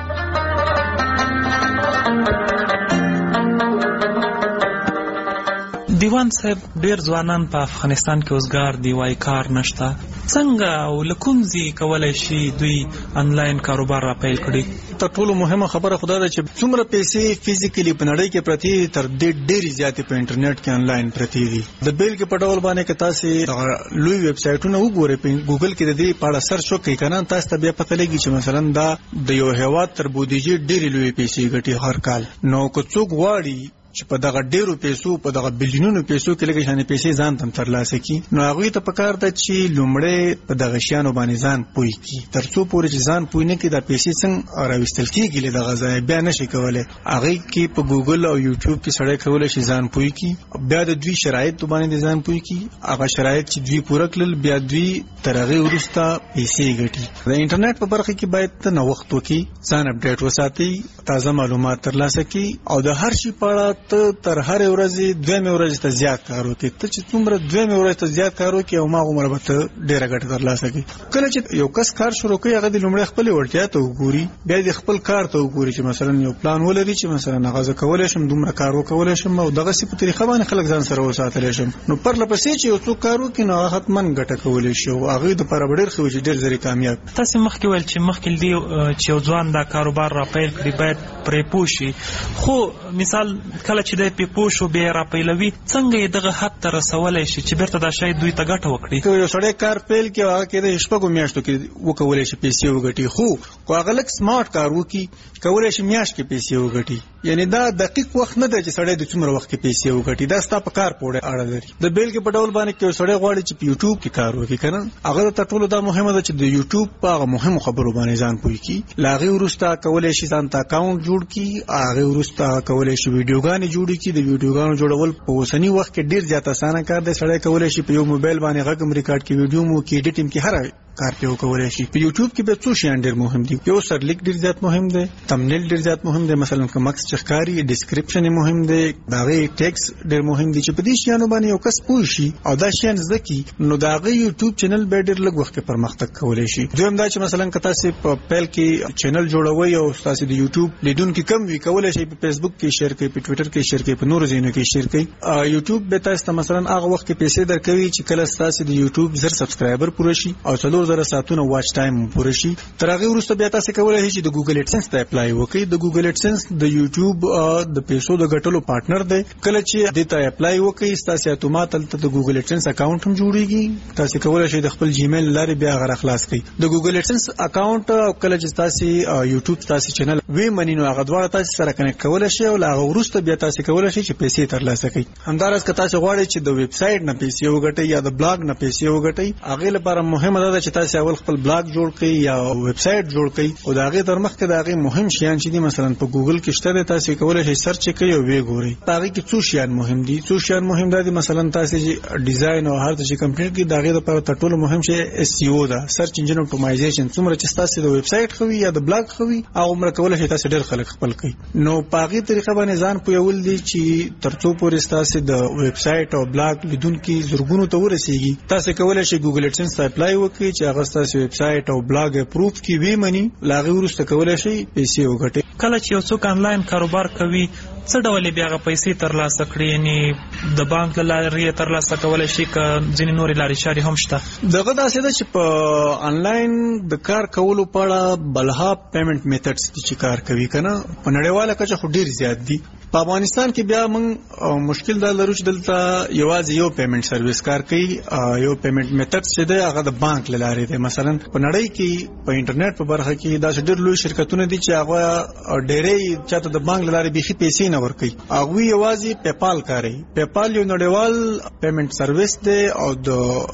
دیوان صاحب، ډیر ځوانان په افغانستان کې اوسګار دی، وای کار نشته. څنګه او له کوم ځای کولای شي دوی آنلاین کاروبار را پیل کړي؟ تر ټولو مهمه خبره خدا ده چې څومره پیسې فزیکلی په نړۍ کې پرتی تر دې ډېری زیاتې په انټرنیټ کې آنلاین پرتی دي. د بیل کې په ډول باندې که تاسو لوی ویب سایټونه وګورئ، په ګوګل کې د دې په اړه سرچ وکړئ کنه، تاسو ته بیا پته لګي چې مثلا دا د یو هیواد تر بودیجې ډېری لوی پیسې ګټي هر کال. نو که څوک غواړي چې په دغه ډیرو پیسو په دغه بلیونونو پیسو کې لګي شانې پیسې ځان تم ترلاسه کی، نو هغه ته پکار ده چې لومړی په دغه شیانو باندې ځان پوي کی. ترڅو پورې چې ځان پوي نه کی دا پیسې څنګه راوستل کیږي له دغه ځای بیا نشي کولای. هغه کې په ګوګل او یوټیوب کې سړی کولای شي ځان پوي کی، بیا د دوی شرایط باندې ځان پوي کی. هغه شرایط چې دوی پوره کړل بیا دوی ترغه ورسته پیسې ګټي. د انټرنیټ په برخه کې باید ته نو وخت وکي، ځان اپډیټ وساتي، تازه معلومات ترلاسه کی او د هر شي په اړه ته تر هر ورځې دوه ورځې ته زیات کار وکړي. ته چې څومره دوه ورځې ته زیات کار وکړي او ما عمر به ته ډیره ګټه ترلاسه کړي. کله چې یو کس کار شروع کوي هغه د لومړی خپل وړتیا ته وګوري، بیا د خپل کار ته وګوري چې مثلا یو پلان ولري چې مثلا هغه کولای شم دومره کار وکولای شم او دغه سی په طریقه باندې خلک ځان سره وساتلی شم. نو پر لپسې چې یو څوک کار وکړي نو هغه حتمن ګټه کولای شي او هغه د پر ډیر خو چې ډیر زری کامیاب. تاسو مخکې ویل چې مخکې دی چې ځوان دا کاروبار را پیل کړي باید پرې پوښي، خو مثال کله چې د پیپوشو به را پیلوي څنګه دغه حد ته رسولای شي چې بیرته دا شی دوی ته ګټه وکړي؟ یو سړی کار پیل کې هغه کې د شپږو میاشتو کې وکولای شي پیسې وګټي، خو کو هغه لک سمارټ کار وکړي کولای شي میاشت کې پیسې وګټي. یعنی دا دقیق وخت نه دی چې سړی د څومره وخت کې پیسې وګټي، دا ستا په کار پورې اړه لري. د بیل کې په ډول باندې کې سړی غواړي چې په یوټیوب کې کار وکړي کنه، هغه ته ټولو دا مهمه ده چې د یوټیوب په هغه مهمو خبرو باندې ځان پوي کی. لاغي ورسته کولای شي ځان ته اکاونټ جوړ کی، هغه ورسته کولای شي ویډیوګانې جوړ کی. د ویډیوګانو جوړول په اوسنی وخت کې ډیر زیات اسانه کار دی. سړی کولای شي په یو موبایل باندې غږ ریکارډ کی، ویډیو مو کی، ایډیټینګ کی، هر کار په کولای شي. په یوټیوب کې به څو شیان ډیر مهم دي. یو سرلیک ډیر زیات مهم دی، تمنیل ډیر زیات مهم دی، مثلا کوم مکس چخکاری، ډیسکرپشن مهم دی، داغه ټیکس ډیر مهم دی. چې په دې شیانو باندې یو کس پوه شي او دا شیان زده کی نو داغه یوټیوب چینل به ډیر لږ وخت کې پرمختګ کولای شي. دویم دا چې مثلا کته سي په پیل کې چینل جوړوي او تاسو د یوټیوب لیدونکو کم وی کولای شي په فیسبوک کې شیر کوي، په ټوئیټر کې شیر کوي، په نورو ځایونو کې شیر کوي. یوټیوب به تاسو ته مثلا هغه وخت کې پیسې درکوي چې کله تاسو د یوټیوب زر سبسکرایبر پوره شي او 4000 ساعتونه واچ ټایم پوره شي. تر هغه وروسته بیا تاسو کولای شئ چې د ګوګل اډسنس ته اپلای وکړئ. د ګوګل اډسنس د یوټیوب د پیسو د ګټلو پارټنر دی. کله چې دې ته اپلای وکړئ تاسو اتومات ته د ګوګل اډسنس اکاونټ هم جوړیږي. تاسو کولای شئ د خپل جیمیل لارې بیا غره خلاص کړئ. د ګوګل اډسنس اکاونټ کله چې تاسو یوټیوب تاسو چینل وی منی نو هغه دواړه تاسو سره کنیکټ کولای شئ او هغه وروسته بیا تاسو کولای شئ چې پیسې ترلاسه کړئ. همدارس که تاسو غواړئ چې د ویب سایټ نه پیسې وګټئ یا د بلاګ نه پیسې وګټئ، هغه لپاره مهمه ده چې تاسو اول خپل بلاګ جوړ کړئ یا ویب سایټ جوړ کړئ او دا هغه تر مخکې دا هغه مهم شیان چې دي مثلا په ګوګل کې شته تاسو کولای شئ سرچ کړئ او وی ګورئ. هغه کې څو شیان مهم دي. څو شیان مهم دي مثلا تاسو چې ډیزاین او هر څه کمپلیټ کړئ دا هغه لپاره ټولو مهم شی اس ای او دا سرچ انجن اپټیمایزیشن. څومره چې تاسو د ویب سایټ خوي یا د بلاګ خوي هغه عمر کولای شئ تاسو ډېر خلک خپل کړئ. نو په هغه طریقه باندې ځان پویول دي چې ترڅو پورې تاسو د ویب سایټ او بلاګ لیدونکو زرګونو ته ورسیږي. تاسو کولای شئ ګوګل اډسنس ته اپلای وکړئ چې هغه تاسو ویب سایټ او بلاګ اپروف کی وی منی لاغي ورسته کولای شئ پیسې وګټئ. کله چې یو څوک آنلاین کاروبار کوي څه ډول بیا پیسې ترلاسه کړي؟ یعنی د بانک له لارې ترلاسه کولای شي که ځینې نورې لارې چارې هم شته؟ دغه داسې ده چې په آنلاین د کار کولو په اړه بلها پیمنٹ میتھډز چې کار کوي کنه په نړیواله کچه خو ډیر زیات دي. په افغانستان کې بیا موږ مشکل دا لرو چې دلته یوازې یو پیمنٹ سرویس کار کوي. یو پیمنٹ میتھډ چې دی هغه د بانک له لارې دی. مثلا په نړۍ کې په انټرنیټ په برخه کې دا ډېر لوی شرکتونه دي چې هغه ډېرې چاته د بانک له لارې بيخي پیسې نه ورکوي. هغه یوازې پیپال کاروي. پیپال یو نړیوال پیمنٹ سرویس دی او د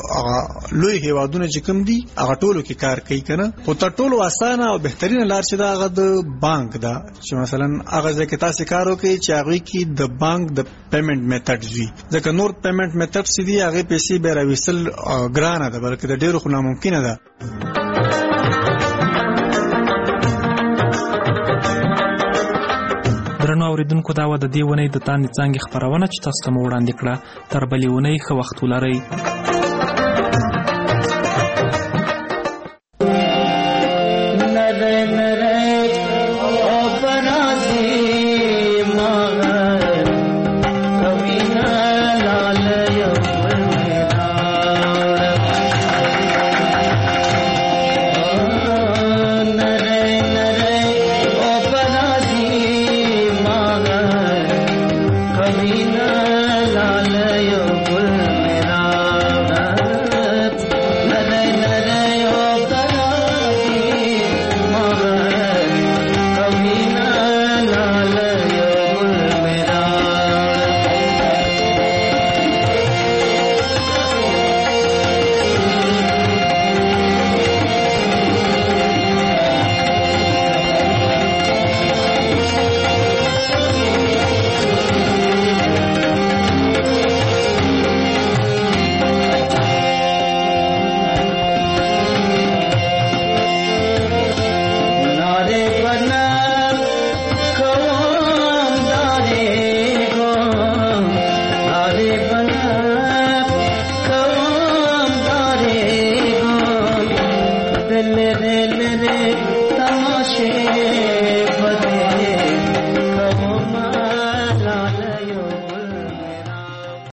لوی هیوادونو چې کوم دي هغه ټولو کې کار کوي کنه. خو تر ټولو اسانه او بهترینه لار چې دا هغه د بانک ده چې مثلا هغه ځکه تاسو کار وکړي چې هغه کې د بانک د پیمنٹ میتھډز وي. ځکه نور پیمنٹ میتھډز دي هغه پیسې به راوېستل ګرانه ده بلکې د ډېرو خو ناممکنه ده. اوریدونکو دا و د دې ونې د تاندې څانګې خپرونه چې تاسو ته مو وړاندې کړه. تر بلې ونې ښه وخت ولرئ. Lavina,